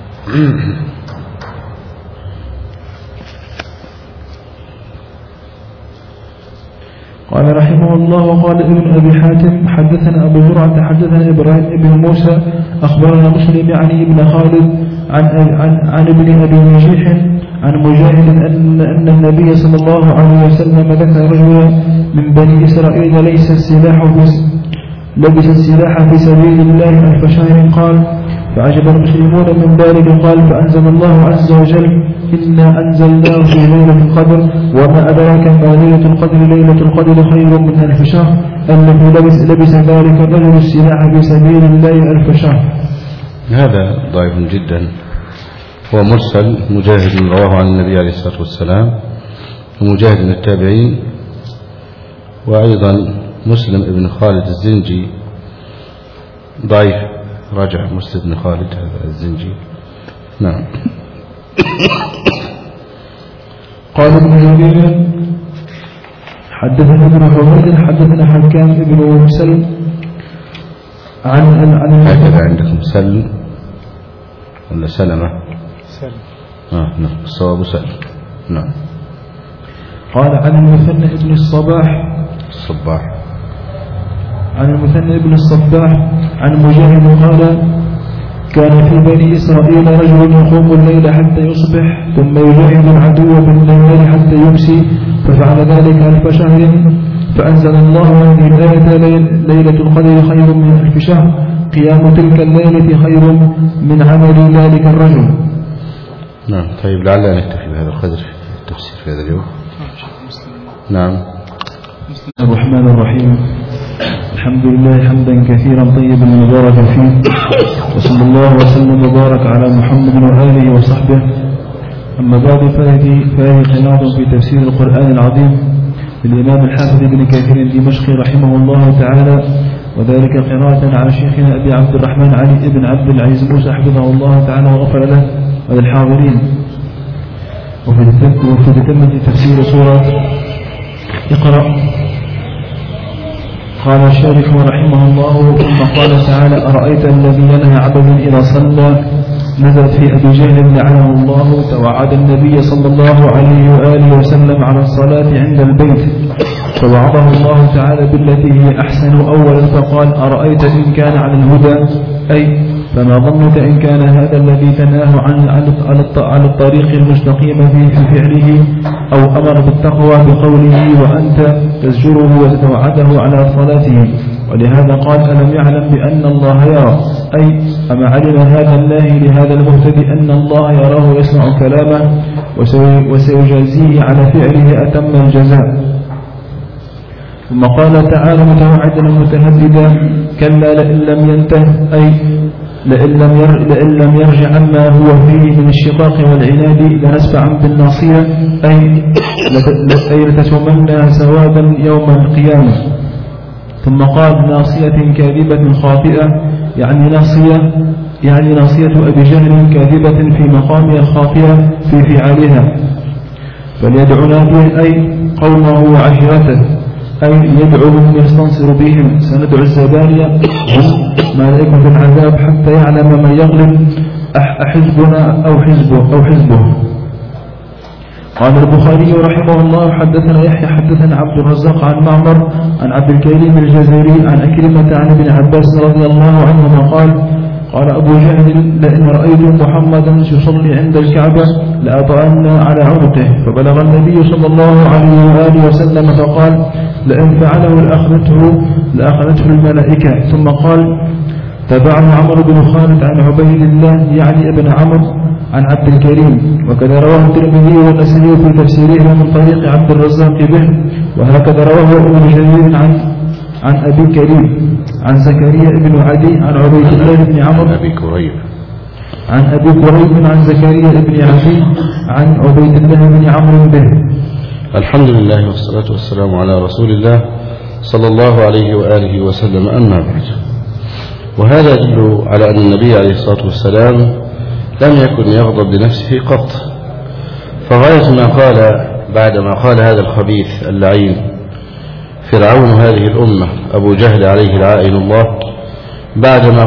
قال رحمه الله: وقال ابن أبي حاتم: حدثنا أبو زرعة حدثنا إبراهيم بن موسى أخبرنا مسلم يعني ابن خالد عن ابن أبي نجيح عن مجاهد أن النبي صلى الله عليه وسلم ذكر رجلا من بني إسرائيل لبس السلاح في سبيل الله 1000 شهر. قال: فعجب المسلمون من ذلك. قال: فأنزل الله عز وجل: إنا أنزلناه في ليلة القدر وما أدراك ما ليلة القدر ليلة القدر خير من 1000 شهر الذي لبس ذلك الرجل السلاح في سبيل الله 1000 شهر. هذا ضعيف جدا، هو مرسل. مجاهد رواه عن النبي عليه الصلاة والسلام، ومجاهد من التابعين، وأيضا مسلم ابن خالد الزنجي ضعيف، راجع مسلم ابن خالد هذا الزنجي. نعم. قال ابن جرير: حدثنا ابن حميد حدثنا حكام ابن سلم عن هكذا عندكم سلم ولا سلمة؟ سلم. نعم، الصواب سلم. نعم. قال: عن المثنى ابن الصباح عن المثنى ابن الصباح عن مجاهد قال: كان في بني إسرائيل رجل يقوم الليل حتى يصبح ثم يجاهد العدو بالليل حتى يمسي، ففعل ذلك 1000 شهر. فأنزل الله هذه الآية: ليلة القدر خير من 1000 شهر، قيام تلك الليلة خير من عمل ذلك الرجل. نعم. طيب، لعلنا نكتفي بهذا القدر في التفسير في هذا اليوم. نعم. الرحمن الرحيم. الحمد لله حمدا كثيرا طيبا مباركا فيه، وصلى الله وسلم وبارك على محمد وآله وصحبه. أما بعد، فهذه قناة في تفسير القرآن العظيم للإمام الحافظ ابن كثير الدمشقي رحمه الله تعالى، وذلك قراءة على شيخنا أبي عبد الرحمن علي بن عبد العزيز موسى حفظه الله تعالى وغفر له وللحاضرين. وفي تتمة تفسير سورة اقرأ. قال الشارح رحمه الله: ثم قال تعالى: أرأيت الذي ينهى عبدا إذا صلى، نزلت في أبي جهل لعنه الله، توعد النبي صلى الله عليه وآله وسلم على الصلاة عند البيت، فوعظه الله تعالى بالتي هي أحسن أولا، فقال: أرأيت إن كان على الهدى، أي فما ظنك إن كان هذا الذي تناه عن الطريق المستقيم في فعله، أو أمر بالتقوى بقوله وأنت تزجره وتتوعده على صلاته. ولهذا قال: ألم يعلم بأن الله يرى، أي أما علم هذا الله لهذا المهتدي أن الله يراه ويسمع كلامه وسيجازيه على فعله أتم الجزاء. ثم قال تعالى متوعدا متهددا: كلا لئن لم ينته، أي لئن لم يرجع عما هو فيه من الشقاق والعناد لنسفعا بالناصية، أي لتسومن سوادا يوم القيامة. ثم قال: ناصية كاذبة خاطئة، يعني ناصية أبي جهل كاذبة في مقامها خاطئة في فعالها. فليدعو ناديه، أي قومه وعشيرته، أي يدعوهم يستنصر بهم. سندعو الزبانية هم ملائكة العذاب حتى يعلم من يغلب أحزبنا أو حزبه. قال البخاري رحمه الله: حدثنا يحيى حدثنا عبد الرزاق عن معمر عن عبد الكريم الجزيري عن أكرمة عن ابن عباس رضي الله عنهما قال أبو جهل: لئن رأيت محمدا يصلي عند الكعبة لأطأن على عنقه. فبلغ النبي صلى الله عليه وآله وسلم فقال: لئن فعله لأخذته الملائكة. ثم قال: تبعه عمرو بن خالد عن عبيد الله يعني ابن عمرو عن عبد الكريم. وكذا رواه الترمذي والنسائي في تفسيره من طريق عبد الرزاق به. وهكذا رواه ابن جرير عن أبي كريم عن زكريا بن عدي عن عبيد الله بن عمرو عن أبي كريب عن زكريا بن عدي عن عبيد الله بن عمرو به. الحمد لله والصلاة والسلام على رسول الله صلى الله عليه وآله وسلم. أما بعد، وهذا يدل على أن النبي عليه الصلاة والسلام لم يكن يغضب لنفسه قط، فغاية ما قال بعدما قال هذا الخبيث اللعين فرعون هذه الأمة أبو جهل عليه لعائن الله، بعدما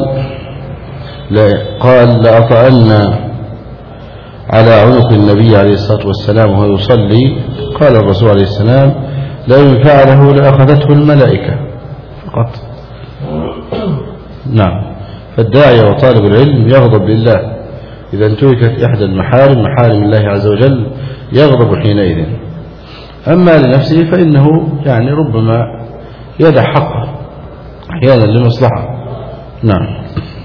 قال لأطأن على عنق النبي عليه الصلاة والسلام وهو يصلي، قال الرسول عليه السلام لئن فعله لأخذته الملائكة فقط. نعم. فالداعي وطالب العلم يغضب لله إذا انتهكت إحدى المحارم محارم الله عز وجل، يغضب حينئذ. أما لنفسه فإنه يعني ربما يدع حقه أحيانا لمصلحة. نعم.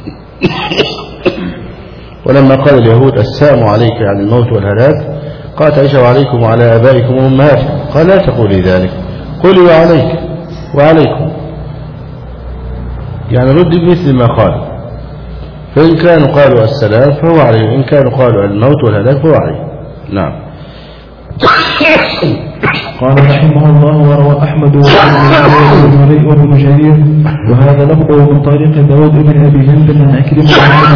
ولما قال اليهود السام عليك عن الموت والهلاك، قالت عائشة عليكم وعلى آبائكم وأمهاتكم، قال لا تقولي ذلك، قولي وعليك وعليكم، يعني رد بمثل ما قال. فإن كانوا قالوا السلام فهو عليه، إن كانوا قالوا الموت والهلاك فهو عليه. نعم. قال رحمه الله: وروى أحمد وابن جرير وهذا لفظه من طريق داود بن أبي هند عن عكرمة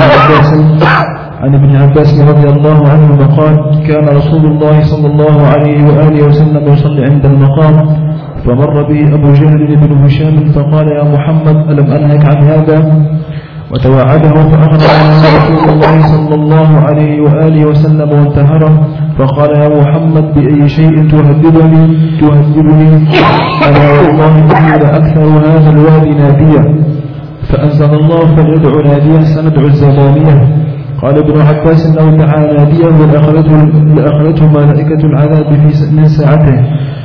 عن ابن عباس رضي الله عنه قال: كان رسول الله صلى الله عليه وآله وسلم يصلي عند المقام، فمر به أبو جهل بن هشام فقال: يا محمد ألم أنهك عن هذا؟ وتوعده فأخذ عنه رسول الله صلى الله عليه وآله وسلم وانتهره، فقال: يا محمد بأي شيء تهددني؟ أنا والله إني لأكثر هذا الوادي ناديا. فأنزل الله: فليدعو ناديا سندعو الزبانية. قال ابن عباس: لو دعا ناديا لأخذته ملائكة العذاب من ساعته.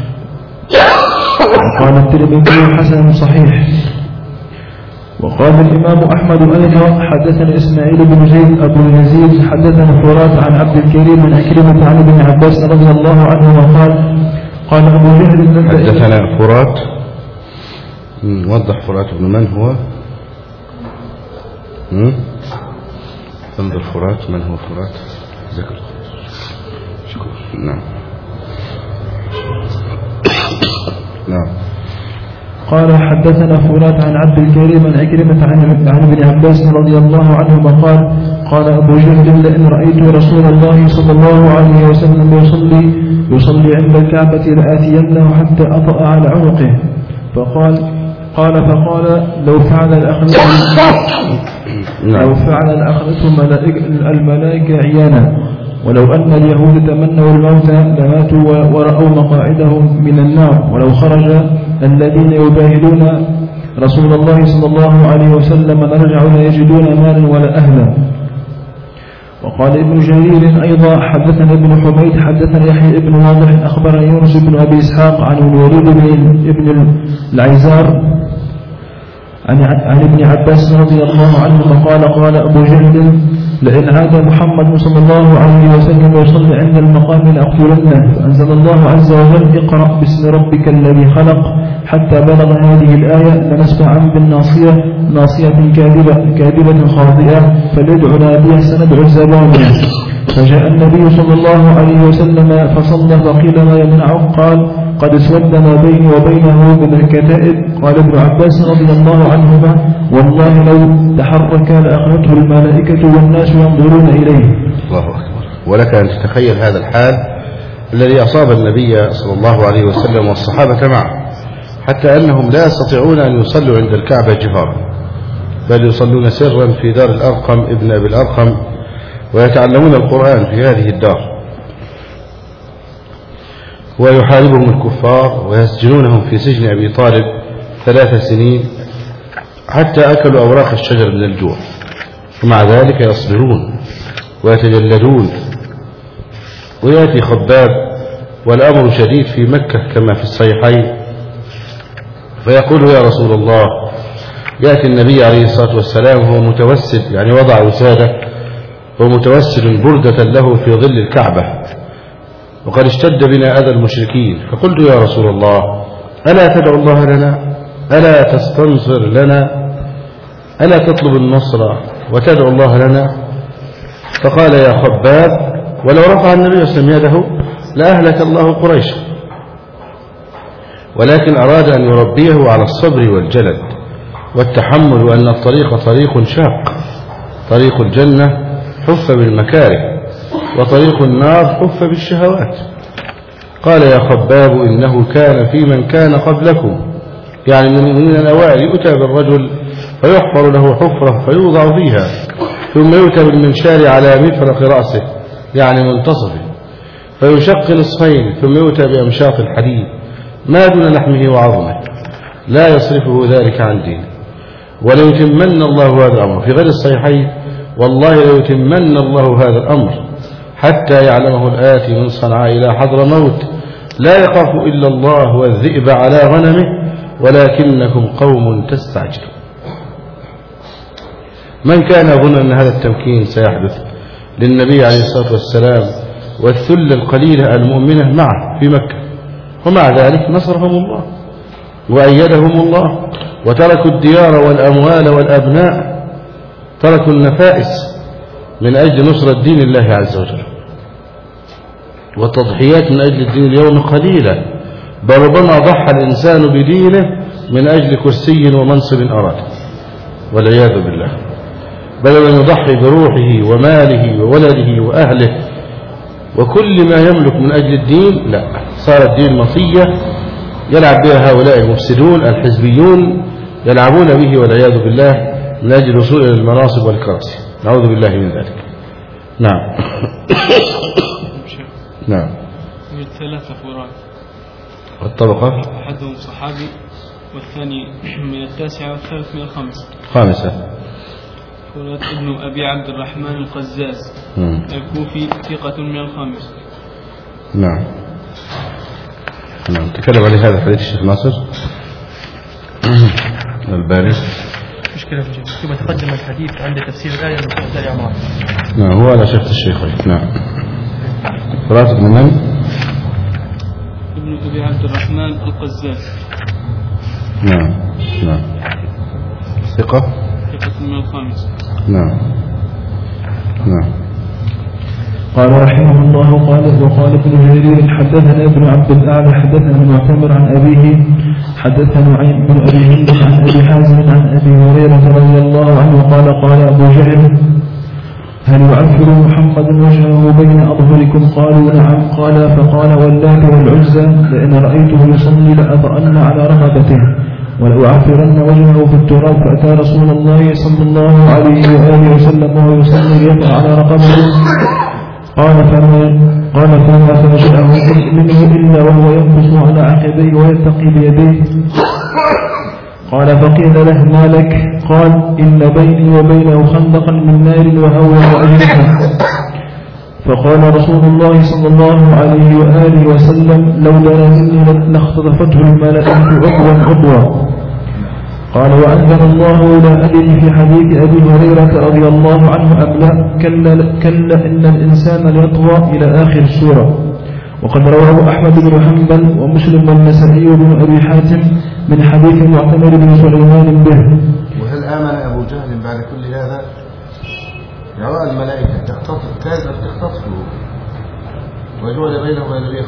وقال الترمذي: حسن صحيح. وقال الإمام أحمد أيضا: حدثنا إسماعيل بن زيد أبو يزيد حدثنا فرات عن عبد الكريم من عكرمة عن ابن عباس رضي الله عنه قال أبو جهل: حدثنا فرات. وضح فرات ابن من هو؟ انظر فرات من هو فرات؟ ذكر. شكرا. نعم. نعم. قال: حدثنا فرات عن عبد الكريم عن عكرمة عن ابن عباس رضي الله عنهما قال أبو جهل: لئن رأيت رسول الله صلى الله عليه وسلم يصلي عند الكعبة لآتينه حتى أطأ على عنقه. فقال لو فعل لأخذته الملائكة عيانا، ولو أن اليهود تمنوا الموت لماتوا ورأوا مقاعدهم من النار، ولو خرج الذين يباهلون رسول الله صلى الله عليه وسلم لرجعوا لا يجدون مالا ولا أهلا. وقال ابن جرير أيضا: حدثنا ابن حميد حدثنا يحيى ابن واضح أخبرنا يونس بن أبي إسحاق عن الوليد بن العيزار عن ابن عباس رضي الله عنه قال أبو جهل: لئن عاد محمد صلى الله عليه وسلم يصلي عند المقام لأقتلنه. فأنزل الله عز وجل: اقرأ باسم ربك الذي خلق، حتى بلغ هذه الآية: لنسمعن بالناصية ناصية كاذبة خاطئة، فليدع ناديه سندعو الزبانية. فجاء النبي صلى الله عليه وسلم فصلى، فقيل: ما يمنعه؟ قال: قد اسود ما بيني وبينه من الكتائب. قال ابن عباس رضي الله عنهما: والله لو تحرك لأخذته الملائكة والناس ينظرون إليه. الله أكبر. ولك أن تتخيل هذا الحال الذي أصاب النبي صلى الله عليه وسلم والصحابة معه، حتى أنهم لا يستطيعون أن يصلوا عند الكعبة جهارا، بل يصلون سرا في دار الأرقم ابن أبي الأرقم، ويتعلمون القرآن في هذه الدار، ويحاربهم الكفار ويسجنونهم في سجن أبي طالب 3 سنين حتى أكلوا أوراق الشجر من الجوع، ومع ذلك يصبرون ويتجلدون. ويأتي خباب والأمر شديد في مكة كما في الصحيحين، فيقول: يا رسول الله، يأتي النبي عليه الصلاة والسلام وهو متوسد، يعني وضع وسادة ومتوسد بردة له في ظل الكعبة، وقد اشتد بنا أذى المشركين. فقلت: يا رسول الله، ألا تدعو الله لنا؟ ألا تستنصر لنا؟ ألا تطلب النصر وتدعو الله لنا؟ فقال: يا خباب، ولو رفع النبي صلى الله عليه وسلم يده لأهلك الله قريشا، ولكن أراد أن يربيه على الصبر والجلد والتحمل، وأن الطريق طريق شاق، طريق الجنة حف بالمكاره، وطريق النار حف بالشهوات. قال يا خباب إنه كان في من كان قبلكم، يعني من المؤمنين الأوائل، يؤتى بالرجل فيحفر له حفرة فيوضع فيها، ثم يؤتى بالمنشار على مفرق رأسه يعني منتصفه فيشق نصفين، ثم يؤتى بأمشاط الحديد ما دون لحمه وعظمه، لا يصرفه ذلك عن دينه. وليتمن الله هذا الأمر في غير الصحيحين، والله ليتمن الله هذا الأمر حتى يعلمه الآتي من صنعاء إلى حضرموت، لا يخاف إلا الله والذئب على غنمه ولكنكم قوم تستعجلون. من كان يظن أن هذا التمكين سيحدث للنبي عليه الصلاة والسلام والثلة القليلة المؤمنة معه في مكة، ومع ذلك نصرهم الله وأيدهم الله، وتركوا الديار والأموال والأبناء، تركوا النفائس من أجل نصرة دين الله عز وجل، والتضحيات من أجل الدين اليوم قليلة، بل ربما ضحى الإنسان بدينه من أجل كرسي ومنصب أراد والعياذ بالله، بل أن يضحي بروحه وماله وولده وأهله وكل ما يملك من أجل الدين. لا، صار الدين مطية يلعب بها هؤلاء المفسدون الحزبيون، يلعبون به والعياذ بالله من أجل الوصول إلى المناصب والكراسي، نعوذ بالله من ذلك. نعم. نعم. من 3 فراد، الطبقة أحدهم صحابي والثاني من 9 والثالث من 5. خامسة فراد ابن أبي عبد الرحمن القزاز الكوفي ثقة من 5. نعم. نعم. تكلم عليه هذا حديث الشيخ ناصر الباري. مشكلة ثم تقدم الحديث عند تفسير الآية من آل عمران. نعم، هو على شيخ الشيخ. نعم. فرات ابن من؟ ابن أبي عبد الرحمن القزاز. نعم. نعم. ثقة من 5. نعم. نعم. قال رحمه الله وقال ابن جرير حدثنا ابن عبد الأعلى حدثنا المعتمر عن أبيه حدثنا عين بن أبي هند عن أبي حازم عن أبي هريرة رضي الله عنه قال أبو جهل هل يعفر محمد وجهه بين أظهركم؟ قالوا نعم. قال فقال واللات والعزى لئن رأيته يصلي لأطأن على رقبته ولأعفرن وجهه في التراب. فأتى رسول الله صلى الله عليه وآله وسلم وهو يصلي يطأ على رقبته قال فما فجأه منه إلا وهو ينبص على عقبيه ويتقي بيديه. قال فقيل له ما لك؟ قال إن بيني وبينه خندقا من نار وهوى وأجنحة. فقال رسول الله صلى الله عليه وآله وسلم لو دنا مني لاختطفته الملائكة عضوا. قال وأنزل الله لا أدري في حديث أبي هريرة رضي الله عنه أم لا كلا إن الإنسان ليطغى إلى آخر السورة. وقد رواه أحمد بن حنبل ومسلم والنسائي بن أبي حاتم من حديث معتمر بن سليمان به. وهل آمن أبو جهل بعد كل هذا؟ يرى الملائكة كادت تختطفه وجعل بينه وبين النبي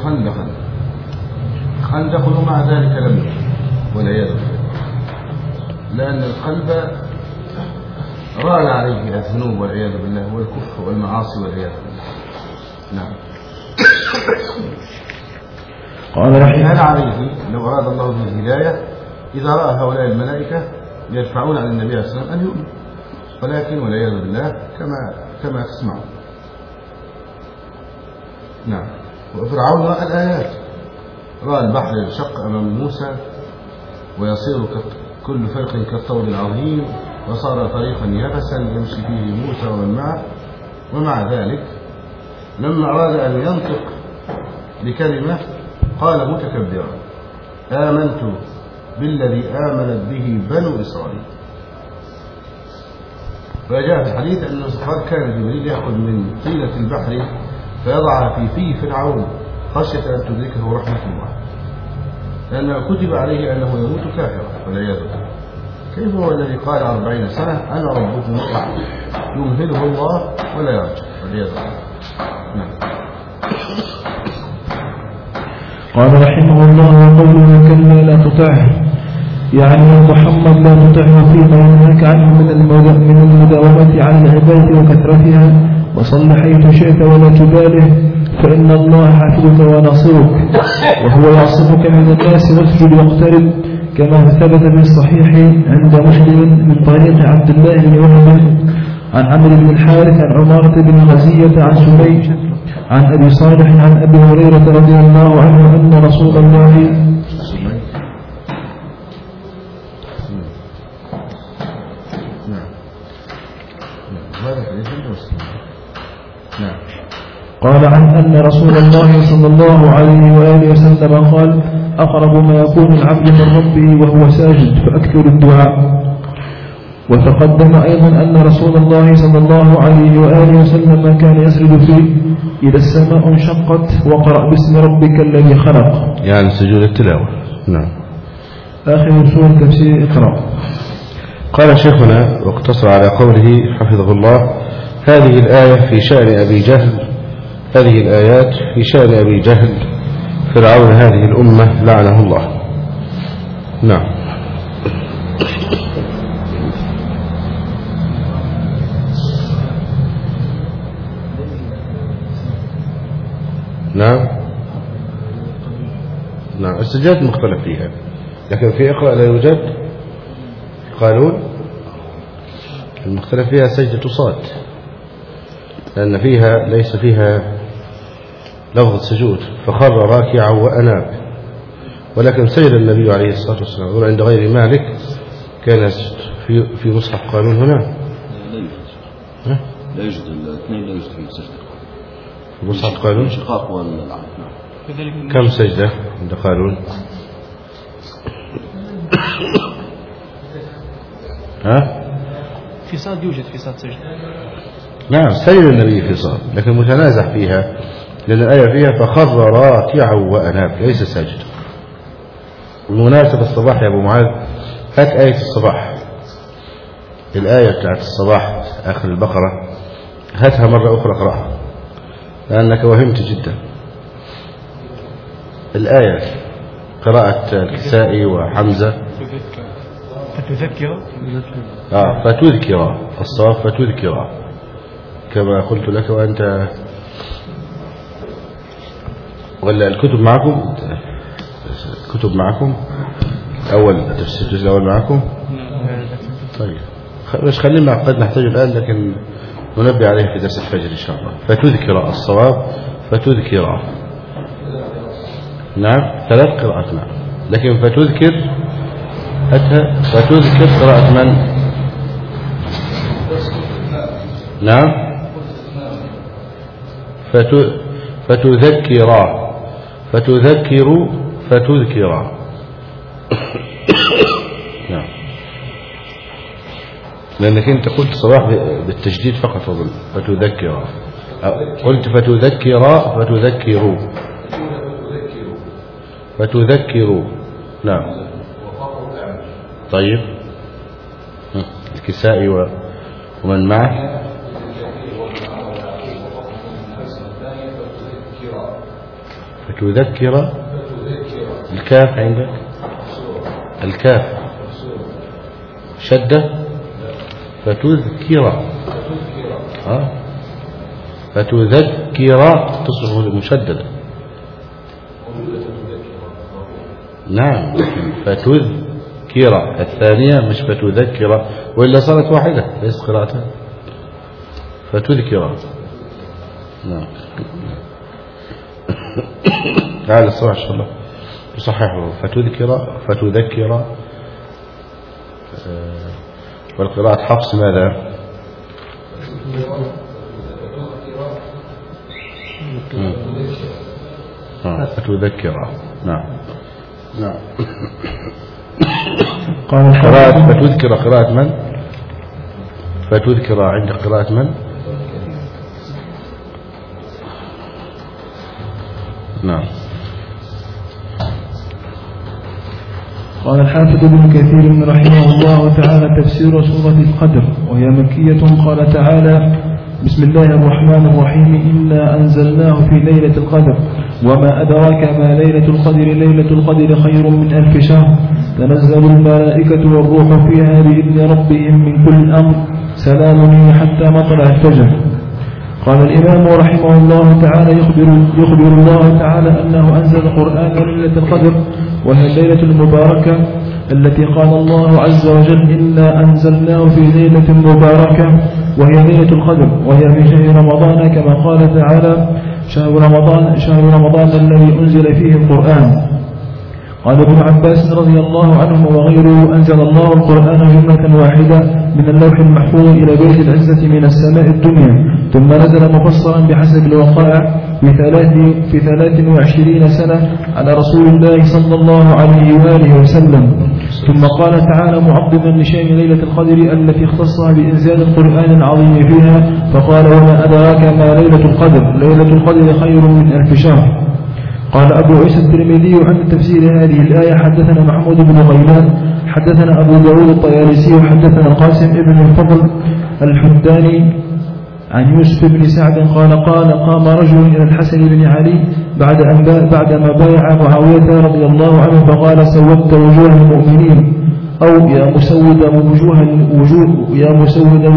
خندق ومع ذلك لم يكن والعياذ بالله، لأن القلب ران عليه الذنوب والعياذ بالله والكفر والمعاصي والعياذ بالله. نعم. قال هل عليه لو أراد الله به الهداية إذا رأى هؤلاء الملائكة يدفعون عن النبي عليه الصلاة والسلام أن يؤمن، ولكن والعياذ بالله كما تسمعون. نعم. وفرعون رأى الآيات، رأى البحر ينشق أمام موسى ويصير كل فرق كالطود العظيم وصار طريقا يبسا يمشي فيه موسى ومن معه، ومع ذلك لما أراد أن ينطق بكلمة قال متكبرا آمنت بالذي آمنت به بنو إسرائيل. وجاء في الحديث أن كان جبريل يأخذ من طينة البحر فيضعها في فرعون خشية أن تدركه رحمة الله، لأنه كتب عليه أنه يموت كافرا والعياذ بالله. كيف هو الذي قال 40 سنة أنا ربكم الأعلى يمهله الله ولا يرجع والعياذ بالله. نعم. قال رحمه الله قوله كلا لا تطعه يعني محمد لا تطعه فيما ينهاك عنه من المداومة على العبادة وكثرتها، وصل حيث شئت ولا تباله، فإن الله حافظك وناصرك وهو يعصمك من الناس واسجد واقترب، كما ثبت في الصحيح عند مسلم من طريق عبد الله بن وهب عن عمرو بن الحارث عن عمارة بن غزية عن سمي عن أبي صالح عن أبي هريرة رضي الله عنه أن رسول الله قال عن أن رسول الله صلى الله عليه وآله وسلم قال: أقرب ما يكون العبد من ربه وهو ساجد فأكثر الدعاء. وتقدم أيضا أن رسول الله صلى الله عليه وآله وسلم كان يسجد فيه إذا السماء انشقت وقرأ باسم ربك الذي خلق، يعني سجود التلاوة. نعم. آخر سورة تفسير اقرأ. قال شيخنا واقتصر على قوله حفظه الله: هذه الآية في شأن أبي جهل، هذه الآيات في شأن أبي جهل فرعون هذه الأمة لعنه الله. نعم. نعم. نعم. السجدات مختلف فيها، لكن في اقرأ لا يوجد قانون المختلف فيها سجدة صاد، لأن فيها ليس فيها لفظ سجود، فخر راكعا وأناب. ولكن سجد النبي عليه الصلاة والسلام وعند غير مالك كان في مصحف قانون هنا لا يوجد الاثنين، لا يوجد في السجدة مصحف قانون الانشقاق واللعن. كم سجدة عند قانون؟ ها؟ في صاد يوجد في صاد سجدة. نعم سجد النبي في صاد، لكن متنازع فيها لأن الآية فيها فخر راكعا وأناب ليس ساجد. المناسبة الصباح يا أبو معاذ، هات آية الصباح، الآية بتاعت الصباح آخر البقرة، هاتها مرة أخرى اقرأها لأنك وهمت جدا. الآية قراءة الكسائي وحمزة فتذكر فتذكر الصواب فتذكر كما قلت لك وأنت، ولا الكتب معكم؟ الكتب معكم أول تفسير الجزء الأول معكم؟ طيب مش خلينا قد نحتاج الآن، لكن ننبه عليه في درس الفجر إن شاء الله. فتذكر الصواب فتذكر. نعم 3 قراءات. نعم لكن فتذكر فتذكر قراءة من؟ نعم فتذكر فتذكر. نعم لأنك أنت قلت صباح بالتشديد فقط أظن، فتذكر قلت فتذكروا. نعم طيب الكسائي ومن معه فتذكر. الكاف عندك الكاف شدة فتذكر فتذكر تصبح مشددة. نعم فتذكر الثانية مش فتذكر، وإلا صارت واحدة ليست قراءتها. فتذكر. نعم تعال الصباح إن شاء الله تصححه. فتذكر. والقراءة حفص ماذا؟ فتذكر. نعم قراءة فتذكر قراءة من؟ فتذكر عند قراءة من؟ نعم. قال الحافظ ابن كثير رحمه الله تعالى: تفسير سورة القدر وهي مكية. قال تعالى: بسم الله الرحمن الرحيم: إنا أنزلناه في ليلة القدر وما أدراك ما ليلة القدر ليلة القدر خير من 1000 شهر تنزل الملائكة والروح فيها بإذن ربهم من كل أمر سلام هي حتى مطلع الفجر. قال الإمام رحمه الله تعالى يخبر الله تعالى أنه أنزل القرآن ليلة القدر، وهي الليلة المباركة التي قال الله عز وجل إنا أنزلناه في ليلة مباركة وهي ليلة القدر، وهي في شهر رمضان كما قال تعالى شهر رمضان الذي أنزل فيه القرآن. قال ابن عباس رضي الله عنه وغيره أنزل الله القرآن جملة واحدة من اللوح المحفوظ إلى بيت العزة من السماء الدنيا، ثم نزل مفصلا بحسب الوقائع في 23 سنة على رسول الله صلى الله عليه وآله وسلم. ثم قال تعالى معظما لشأن ليلة القدر التي اختصها بإنزال القرآن العظيم فيها فقال وما أدراك ما ليلة القدر، ليلة القدر خير من 1000 شهر. قال أبو عيسى الترمذي عن تفسير هذه الآية حدثنا محمود بن غيلان حدثنا أبو داود الطيالسي وحدثنا القاسم ابن الفضل الحداني عن يوسف بن سعد قال قام رجل إلى الحسن بن علي بعدما بايع معاوية رضي الله عنه فقال سودت وجوه المؤمنين، أو يا مسود وجوه المؤمنين، يا مسود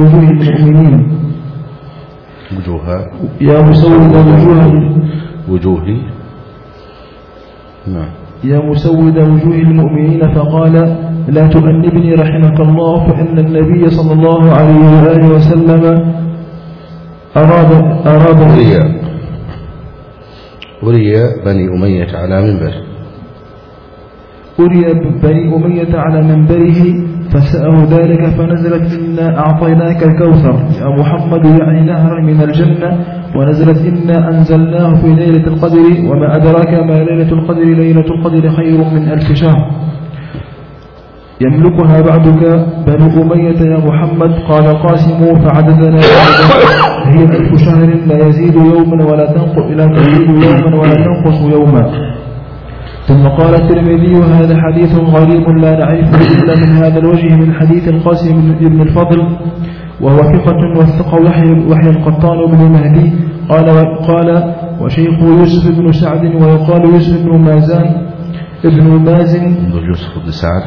وجوه يا مسود وجوه المؤمنين، فقال لا تؤنبني رحمك الله، فإن النبي صلى الله عليه وآله وسلم أراد أري بني أمية على منبره، أري بني أمية على منبره فسأه ذلك فنزلت إنا أعطيناك الكوثر يا محمد يعني نهرا من الجنة، ونزلت إنا أنزلناه في ليلة القدر وما أدراك ما ليلة القدر، ليلة القدر خير من 1000 شهر يملكها بعدك بنو أمية يا محمد. قال قاسم فعددنا هي 1000 شهر لا يزيد يوما ولا تنقص يوما. ثم قال الترمذي هذا حديث غريب لا نعرفه إلا من هذا الوجه من حديث القاسم بن الفضل وهو ثقة وثق وحي القطان بن مهدي. قال وشيخ يوسف بن سعد ويقال يوسف بن مازن يوسف بن سعد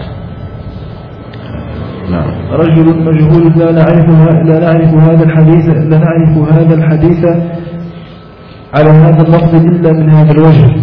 رجل مجهول لا نعرف هذا الحديث على هذا اللفظ إلا من هذا الوجه.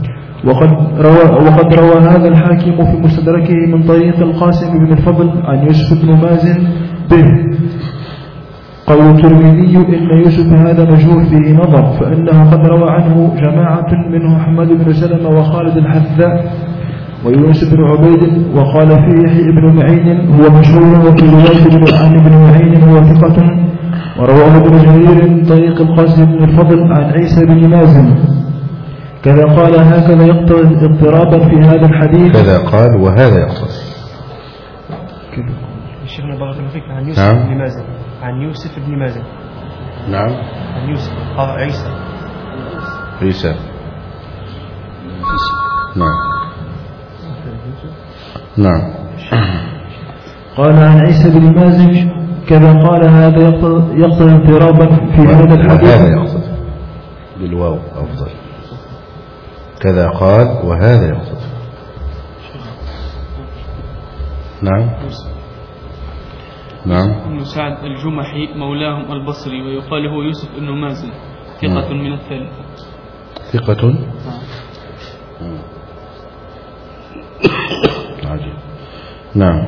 وقد روى هذا الحاكم في مستدركه من طريق القاسم بن الفضل عن يوسف بن مازن به. قول الترمذي إن يوسف هذا مجهول فيه نظر، فإنه قد روى عنه جماعة منه أحمد بن سلمة وخالد الحذاء ويونس بن عبيد. وقال فيه يحيى بن معين هو مشهور، وفي رواية عن ابن معين هو ثقة. ورواه ابن جرير من طريق القاسم بن الفضل عن عيسى بن مازن كذا قال هكذا يقتضي اضطرابا في هذا الحديث. كذا قال وهذا يقتضي. الشيخنا بارك الله فيك عن يوسف بن مازن. عن يوسف بن مازن. نعم. عن يوسف. عيسى. نعم. قال عن عيسى بن مازن كذا قال هذا يقتضي اضطرابا في هذا الحديث. وهذا يقتضي بالواو أفضل. كذا قال وهذا يقتضي. نعم. ابن سعد الجمحي مولاهم البصري، ويقال هو يوسف بن مازن ثقة من الثالثة. ثقة. عجيب. نعم.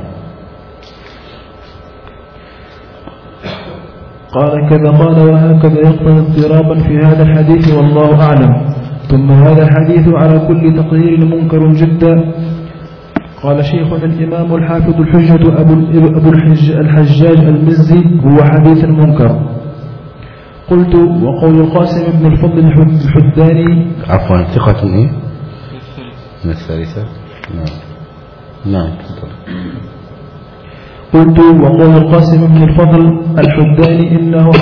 قال كذا قال وهكذا يقتضي اضطرابا في هذا الحديث والله أعلم. ثم هذا الحديث على كل تقدير منكر جدا. قال شيخنا الإمام الحافظ الحجة أبو الحجاج المزي هو حديث منكر. قلت وقول القاسم بن الفضل الحداني عفوا ثقة إيه؟ من الثالثة. نعم. قلت وقول القاسم بن الفضل الحداني إنه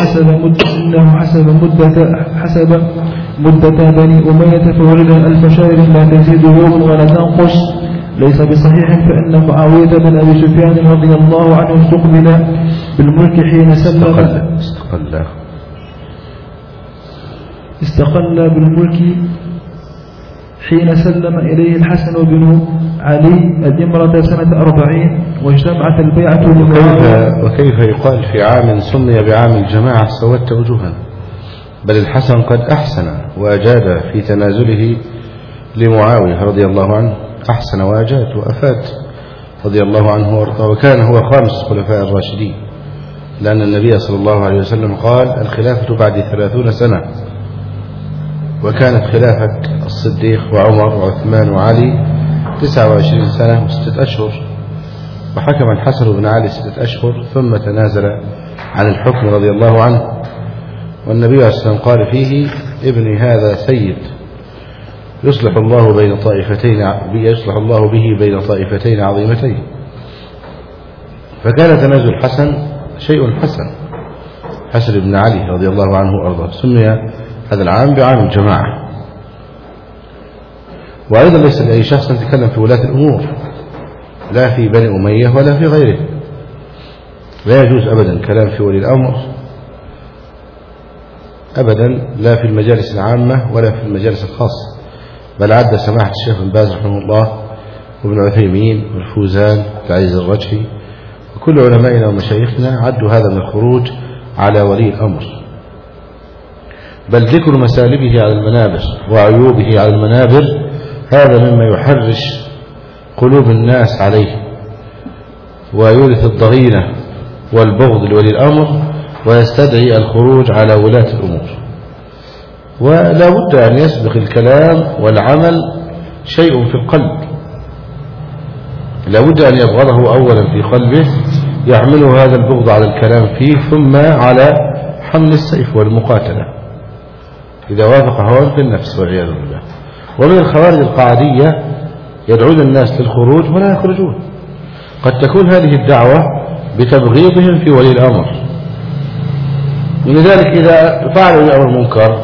حسب مدة بني أمية فولد 1000 شهر لا تزيد يوم ولا تنقص ليس بصحيح، فإن معاوية بن أبي سفيان رضي الله عنه استقبل بالملك حين استقل بالملك حين سلم إليه الحسن بن علي الإمرة سنة 40 واجتمعت البيعة وكيف يقال في عام سمي بعام الجماعة سودت وجوها؟ بل الحسن قد أحسن وأجاد في تنازله لمعاوية رضي الله عنه، أحسن وأجاد وأفاد رضي الله عنه وارضاه، وكان هو خامس الخلفاء الراشدين، لأن النبي صلى الله عليه وسلم قال الخلافة بعد 30 سنة، وكانت خلافة الصديق وعمر وعثمان وعلي 29 سنة و6 أشهر، وحكم الحسن بن علي 6 أشهر ثم تنازل عن الحكم رضي الله عنه. والنبي عليه الصلاة والسلام قال فيه ابني هذا سيد يصلح الله به بين طائفتين عظيمتين. فكان تنازل الحسن شيء حسن، حسن بن علي رضي الله عنه وأرضاه، سمي هذا العام بعام الجماعة. وأيضا ليس لأي شخص يتكلم في ولاة الأمور، لا في بني أمية ولا في غيره، لا يجوز أبدا كلام في ولي الأمر أبدا، لا في المجالس العامة ولا في المجالس الخاصة. بل عد سماحة الشيخ بن باز رحمه الله وابن عثيمين والفوزان والعزيز الرجحي وكل علمائنا ومشايخنا عدوا هذا من الخروج على ولي الأمر، بل ذكر مسالبه على المنابر وعيوبه على المنابر هذا مما يحرش قلوب الناس عليه ويورث الضغينة والبغض لولي الأمر ويستدعي الخروج على ولاة الأمور. ولا بد أن يسبق الكلام والعمل شيء في القلب، لا بد أن يبغضه أولا في قلبه يعمله هذا البغض على الكلام فيه، ثم على حمل السيف والمقاتلة إذا وافق هواه في النفس والعياذ بالله. ومن الخوارج القعدية يدعون الناس للخروج ولا يخرجون. قد تكون هذه الدعوة بتبغيضهم في ولي الأمر، ولذلك إذا فعلوا الأمر منكر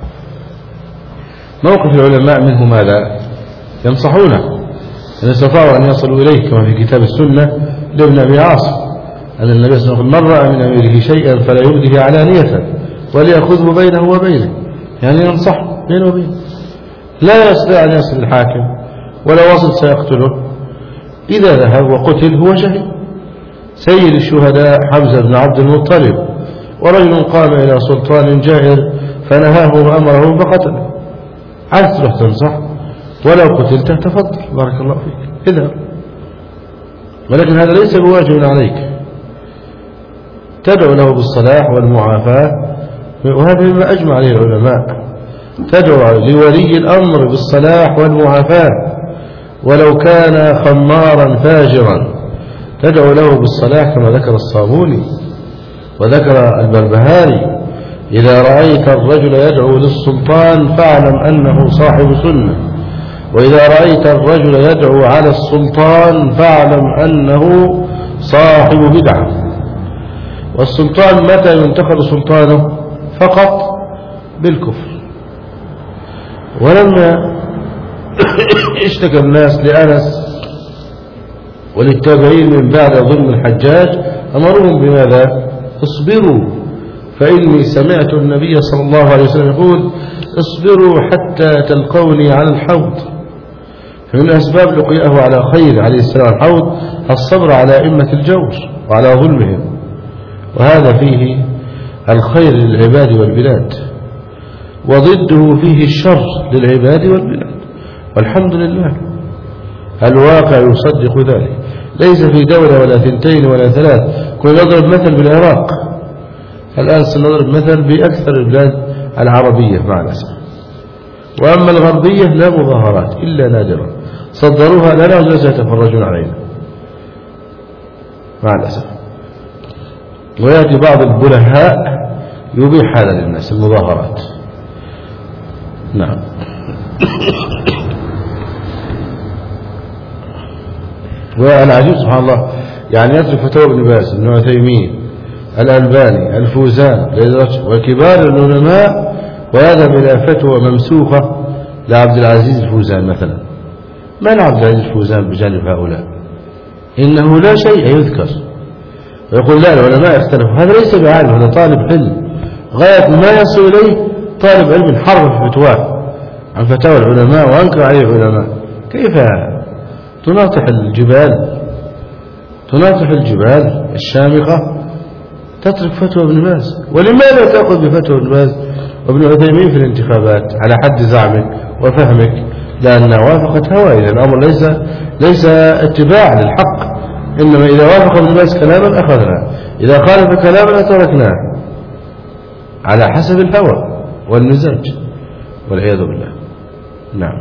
موقف العلماء منه ماذا؟ ينصحونه إن استطاعوا أن يصلوا إليه، كما في كتاب السنة لابن أبي عاصم أن النبي صلى الله عليه وسلم من رأى من أميره شيئا فلا يبده علانية وليأخذه بينه وبينه، يعني ينصحه بينه وبينه. لا يستطيع أن يصل الحاكم، ولا وصل سيقتله، إذا ذهب وقتل هو شهيد. سيد الشهداء حمزة بن عبد المطلب، ورجل قام إلى سلطان جائر فنهاه وأمره فقتله، عايز تروح تنصح ولو قتلته تفضل بارك الله فيك اذهب، ولكن هذا ليس بواجب عليك. تدعو له بالصلاح والمعافاة، وهذا مما أجمع عليه العلماء، تدعو لولي الأمر بالصلاح والمعافاة ولو كان خمارا فاجرا، تدعو له بالصلاح كما ذكر الصابوني وذكر البربهاري إذا رأيت الرجل يدعو للسلطان فاعلم أنه صاحب سنة، وإذا رأيت الرجل يدعو على السلطان فاعلم أنه صاحب بدعة. والسلطان متى ينتقل سلطانه؟ فقط بالكفر. ولما اشتكى الناس لأنس وللتابعين من بعد ظلم الحجاج أمرهم بماذا؟ اصبروا فإني سمعت النبي صلى الله عليه وسلم يقول اصبروا حتى تلقوني على الحوض. فمن أسباب لقياه على خير عليه السلام الحوض الصبر على أئمة الجور وعلى ظلمهم، وهذا فيه الخير للعباد والبلاد، وضده فيه الشر للعباد والبلاد، والحمد لله الواقع يصدق ذلك. ليس في دولة ولا 2 ولا 3. كنا نضرب مثل بالعراق، الآن سنضرب مثل بأكثر البلاد العربية مع الأسف. وأما الغربية لا مظاهرات إلا نادرة صدروها لنا وجلس يتفرجون علينا مع الأسف. ويأتي بعض البلهاء يبيح هذا للناس المظاهرات. نعم. والعجيب سبحان الله يعني يترك فتوى ابن باز ابن عثيمين الألباني الفوزان وكبار العلماء ويذهب إلى فتوى ممسوخة لعبد العزيز الفوزان مثلا. من عبد العزيز الفوزان بجانب هؤلاء؟ إنه لا شيء يذكر، ويقول لا العلماء اختلفوا. هذا ليس بعالم، هذا طالب علم غاية ما يصل إليه، طالب علم حرف فتواه عن فتاوى العلماء وأنكر عليه العلماء. كيف تناطح الجبال، تناطح الجبال الشامخة، تترك فتوى ابن باز؟ ولماذا تأخذ بفتوى ابن باز وابن عثيمين في الانتخابات على حد زعمك وفهمك لأنها وافقت هوى. إذا الأمر ليس اتباع للحق، إنما إذا وافق ابن باز كلاما أخذنا، إذا خالف كلاما تركناه على حسب الهوى والمزاج والعياذ بالله. نعم.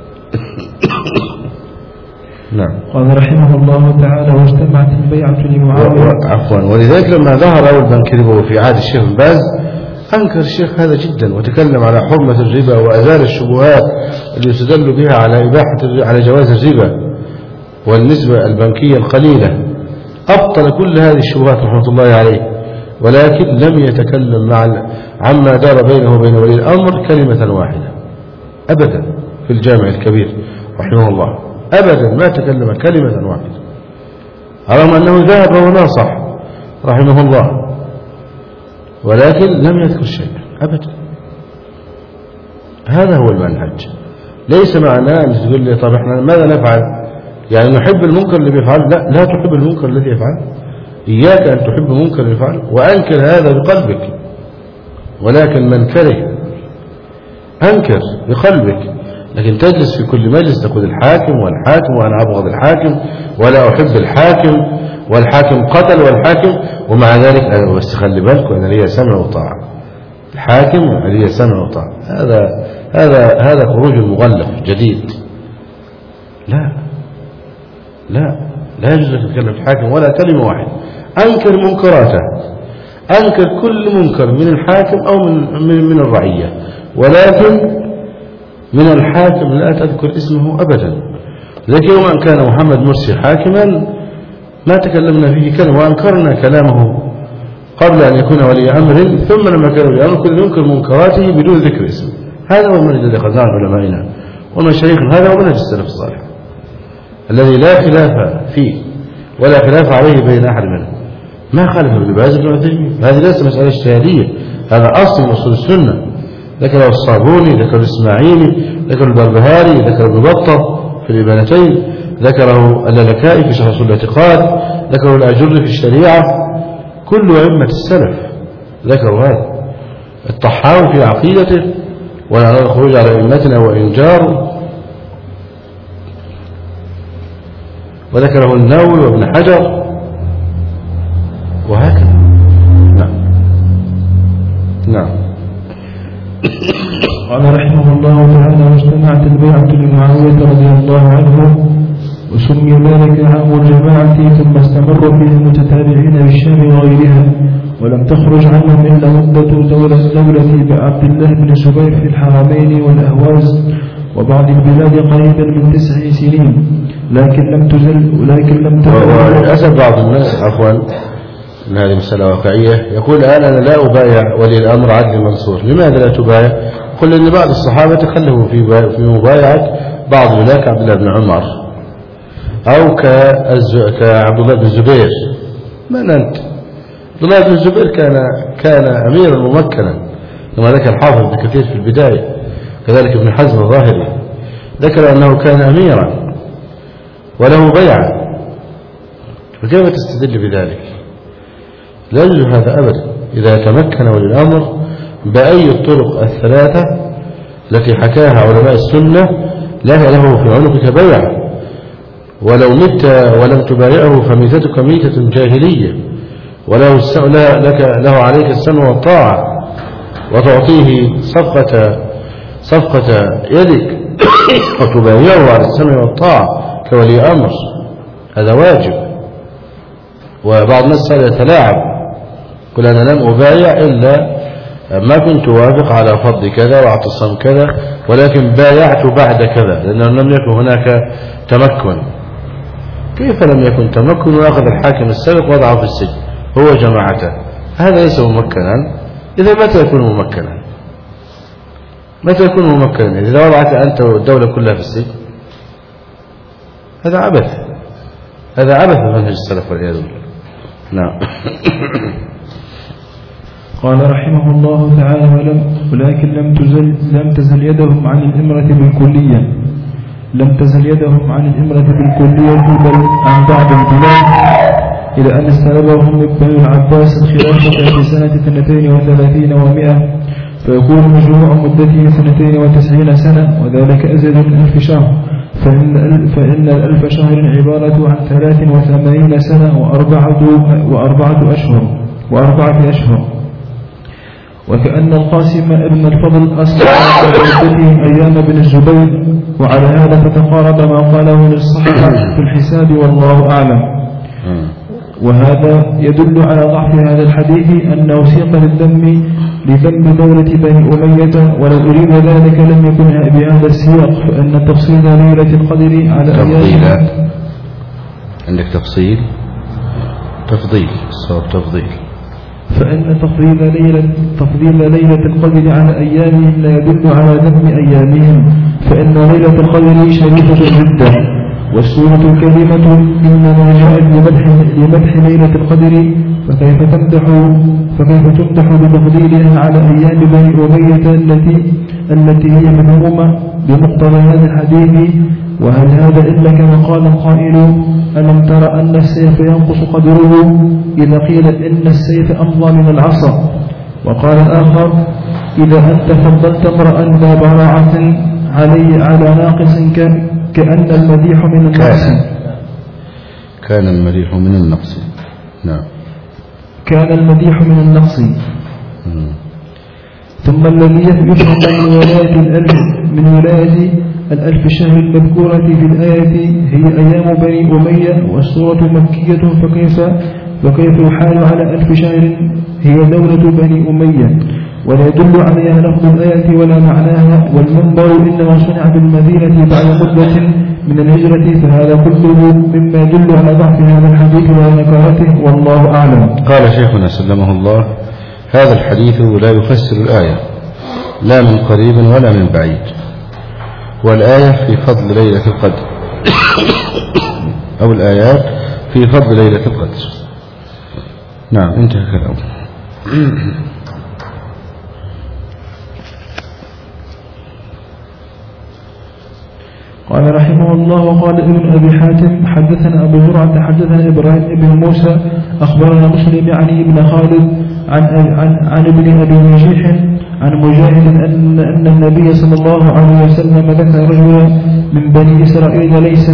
نعم. قال رحمه الله تعالى: واجتمعت البيعة لمعاوية. عفوا. ولذلك لما ظهر أول من كذبه في عهد الشيخ بن باز أنكر الشيخ هذا جدا، وتكلم على حرمة الربا وأزال الشبهات اللي يستدل بها على جواز الربا والنسبة البنكية القليلة. أبطل كل هذه الشبهات رحمة الله عليه، ولكن لم يتكلم عما دار بينه وبين ولي الأمر كلمة واحدة أبدا في الجامع الكبير رحمه الله، أبدا ما تكلم كلمة واحدة، رغم أنه ذهب وناصح رحمه الله، ولكن لم يذكر شيء أبدا. هذا هو المنهج. ليس معناه أن تقول لي طب احنا ماذا نفعل؟ يعني نحب المنكر اللي بيفعل؟ لا تحب المنكر الذي يفعل. إياك أن تحب منكر يفعل وأنكر هذا بقلبك، ولكن من كره أنكر بقلبك، لكن تجلس في كل مجلس تقول الحاكم والحاكم وأنا أبغض الحاكم ولا أحب الحاكم والحاكم قتل والحاكم، ومع ذلك أنا بس خلي بالك أنا لي سمع وطاعة، الحاكم لي سمع وطاعة. هذا خروج المغلف جديد. لا يجوز أن تتكلم في الحاكم ولا كلمة واحدة. أنكر منكراته، أنكر كل منكر من الحاكم أو من الرعية، ولكن من الحاكم لا تذكر اسمه أبدا. لكن يوم أن كان محمد مرسي حاكما ما تكلمنا فيه كلمة، وأنكرنا كلامه قبل أن يكون ولي أمر، ثم لما كان ولي أمر كنا ننكر منكراته بدون ذكر اسمه. هذا هو المنهج الذي أخذناه عن علمائنا ومشايخنا، هذا هو منهج السلف الصالح الذي لا خلاف فيه ولا خلاف عليه بين أحد منهم. ما خالف ابن باز بن عثيمين، هذه ليست مسألة اجتهادية، هذا أصل من أصول السنة. ذكره الصابوني، ذكر الإسماعيلي، ذكر البربهاري، ذكر ابن بطة في الإبانتين، ذكره اللالكائي في شرح أصول الاعتقاد، ذكره الأجر في الشريعة، كل أئمة السلف ذكروا هذا. الطحاوي في عقيدته ونرى الخروج على أئمتنا وإنجار، وذكره النووي وابن حجر وهكذا. نعم. قال رحمه الله تعالى: واجتمعت البيعة لمعاوية رضي الله عنه، وسمي ذلك عام الجماعة، ثم استمر فيه المتتابعين بالشام وغيرها، ولم تخرج عنهم إلا مدة دولة عبد الله بن الزبير في الحرمين والأهواز وبعض البلاد قريبا من 9 سنين، لكن لم تزل وللأسف بعض الناس عفوا من هذه مسألة واقعية يقول الآن أنا لا أبايع ولي الأمر عدلي منصور. لماذا لا تبايع؟ قل إن بعض الصحابة تخلفوا في مبايعة بعض ولاة كعبد الله بن عمر أو كعبد الله بن الزبير. من أنت؟ عبد الله بن الزبير كان أميرا ممكنا كما ذكر الحافظ ابن كثير في البداية، كذلك ابن حزم الظاهري ذكر أنه كان أميرا وله بيعة، فكيف تستدل بذلك؟ لا يجوز هذا أبدا. إذا تمكن ولي الأمر بأي الطرق الثلاثة التي حكاها علماء السنة له في عنقك بيعة، ولو مت ولم تبايعه فميتتك ميتة جاهلية، له عليك السمع والطاعة، وتعطيه صفقة يدك وتبايعه على السمع والطاعة كولي أمر، هذا واجب. وبعض الناس صار يتلاعب، قل أنا لم أبايع إلا ما كنت وافق على فضل كذا واعتصم كذا، ولكن بايعت بعد كذا، لأنه لم يكن هناك تمكن. كيف لم يكن تمكن وأخذ الحاكم السابق وضعه في السجن هو جماعته؟ هذا ليس ممكنا. إذا متى يكون ممكنا؟ متى يكون ممكنا؟ إذا وضعت أنت والدولة كلها في السجن؟ هذا عبث بمنهج السلف والعياذ بالله. نعم. قال رحمه الله تعالى: ولكن لم تزل يدهم عن الإمرة بالكلية، بل عن بعض البلاد، إلى أن استلبهم بنو العباس الخلافة في سنة 32 و100، فيكون مجموع مدته 92 سنة، وذلك أزيد من 1000 شهر، فإن 1000 شهر عبارة عن 83 سنة وأربعة أشهر. وكأن القاسم ابن الفضل أصبح مدته أيام بن الزبير، وعلى هذا فتقارب ما قاله للصحة في الحساب، والله أعلم. وهذا يدل على ضعف هذا الحديث، أنه سيق للذم دولة بني أمية، ولو أريد ذلك لم يكن بهذا السياق، فإن تفصيل ليلة القدر على أيام. عندك تفضيل الصواب تفضيل. فإن تفضيل ليلة القدر على أيامهم لا يدل على ذم أيامهم، فإن ليلة القدر شريفة جدا، والسورة الكريمة إنما جاءت لمدح ليلة القدر، فكيف تمدح بتفضيلها على أيام بني أمية التي هي مذمومة بمقتضى هذا الحديث؟ وهل هذا إلا كما قال القائل: ألم تر أن السيف ينقص قدره إذا قيل إن السيف أمضى من العصا؟ وقال الآخر: إذا أنت فضلت امرأ لا براعة على ناقص كأن المديح من النقص. كان المديح من النقص. نعم، كان المديح من النقص. ثم الذي يفهم من ولاية 1000 شهر المذكورة في الآية هي أيام بني أمية، والسورة مكية، فكيف يحال على 1000 شهر هي دولة بني أمية؟ ولا يدل عليها لفظ الآية ولا معناها، والمنبر إنما صنع بالمدينة بعد مدة من الهجرة، فهذا كله مما يدل على ضعف هذا الحديث ونكارته، والله أعلم. قال شيخنا سلمه الله: هذا الحديث لا يفسر الآية لا من قريب ولا من بعيد، والآية في فضل ليلة القدر أو الآيات في فضل ليلة القدر. نعم، انتهى كلامه. قال رحمه الله: وقال ابن أبي حاتم: حدثنا أبو زرعة حدثنا إبراهيم بن موسى أخبرنا مسلم يعني ابن خالد عن ابن أبي نجيح عن مجاهد أن النبي صلى الله عليه وسلم ذكر رجلا من بني إسرائيل لبس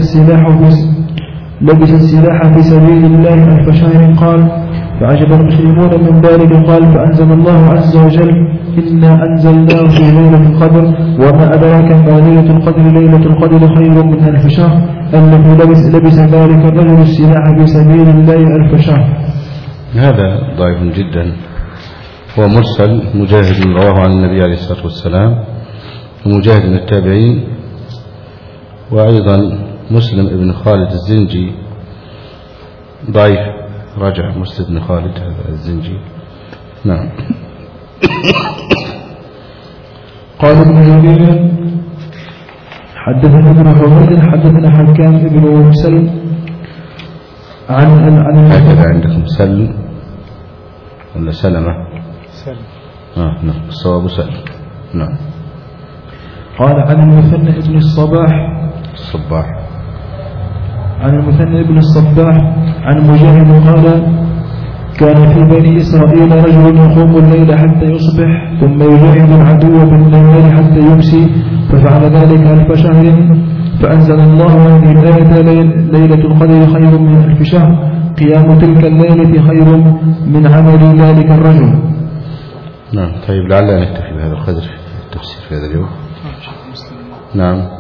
السلاح في سبيل الله 1000 شهر، قال: فعجب المسلمون من ذلك، قال: فأنزل الله عز وجل: إنا أنزلناه في ليلة القدر، وما أدراك ما ليلة القدر، ليلة القدر خير من 1000 شهر، أنه لبس ذلك الرجل السلاح في سبيل الله 1000 شهر. هذا ضعيف جدا، هو مرسل. مجاهد رواه عن النبي عليه الصلاة والسلام، ومجاهد من التابعين، وأيضا مسلم ابن خالد الزنجي ضعيف، راجع مسلم ابن خالد هذا الزنجي. نعم. قال ابن جرير: حدثنا ابن حميد حدثنا حكام ابن سلم عن هكذا عندكم سلم ولا سلمة؟ نعم، الصواب سلم. نعم. قال عن المثنى ابن الصباح عن المثنى ابن الصباح عن مجاهد قال: كان في بني إسرائيل رجل يقوم الليل حتى يصبح، ثم يجاهد العدو بالنهار حتى يمسي، ففعل ذلك 1000 شهر، فأنزل الله هذه الآية: ليلة القدر خير من 1000 شهر، قيام تلك الليلة خير من عمل ذلك الرجل. نعم. طيب، لعلنا نكتفي بهذا القدر في التفسير في هذا اليوم. نعم.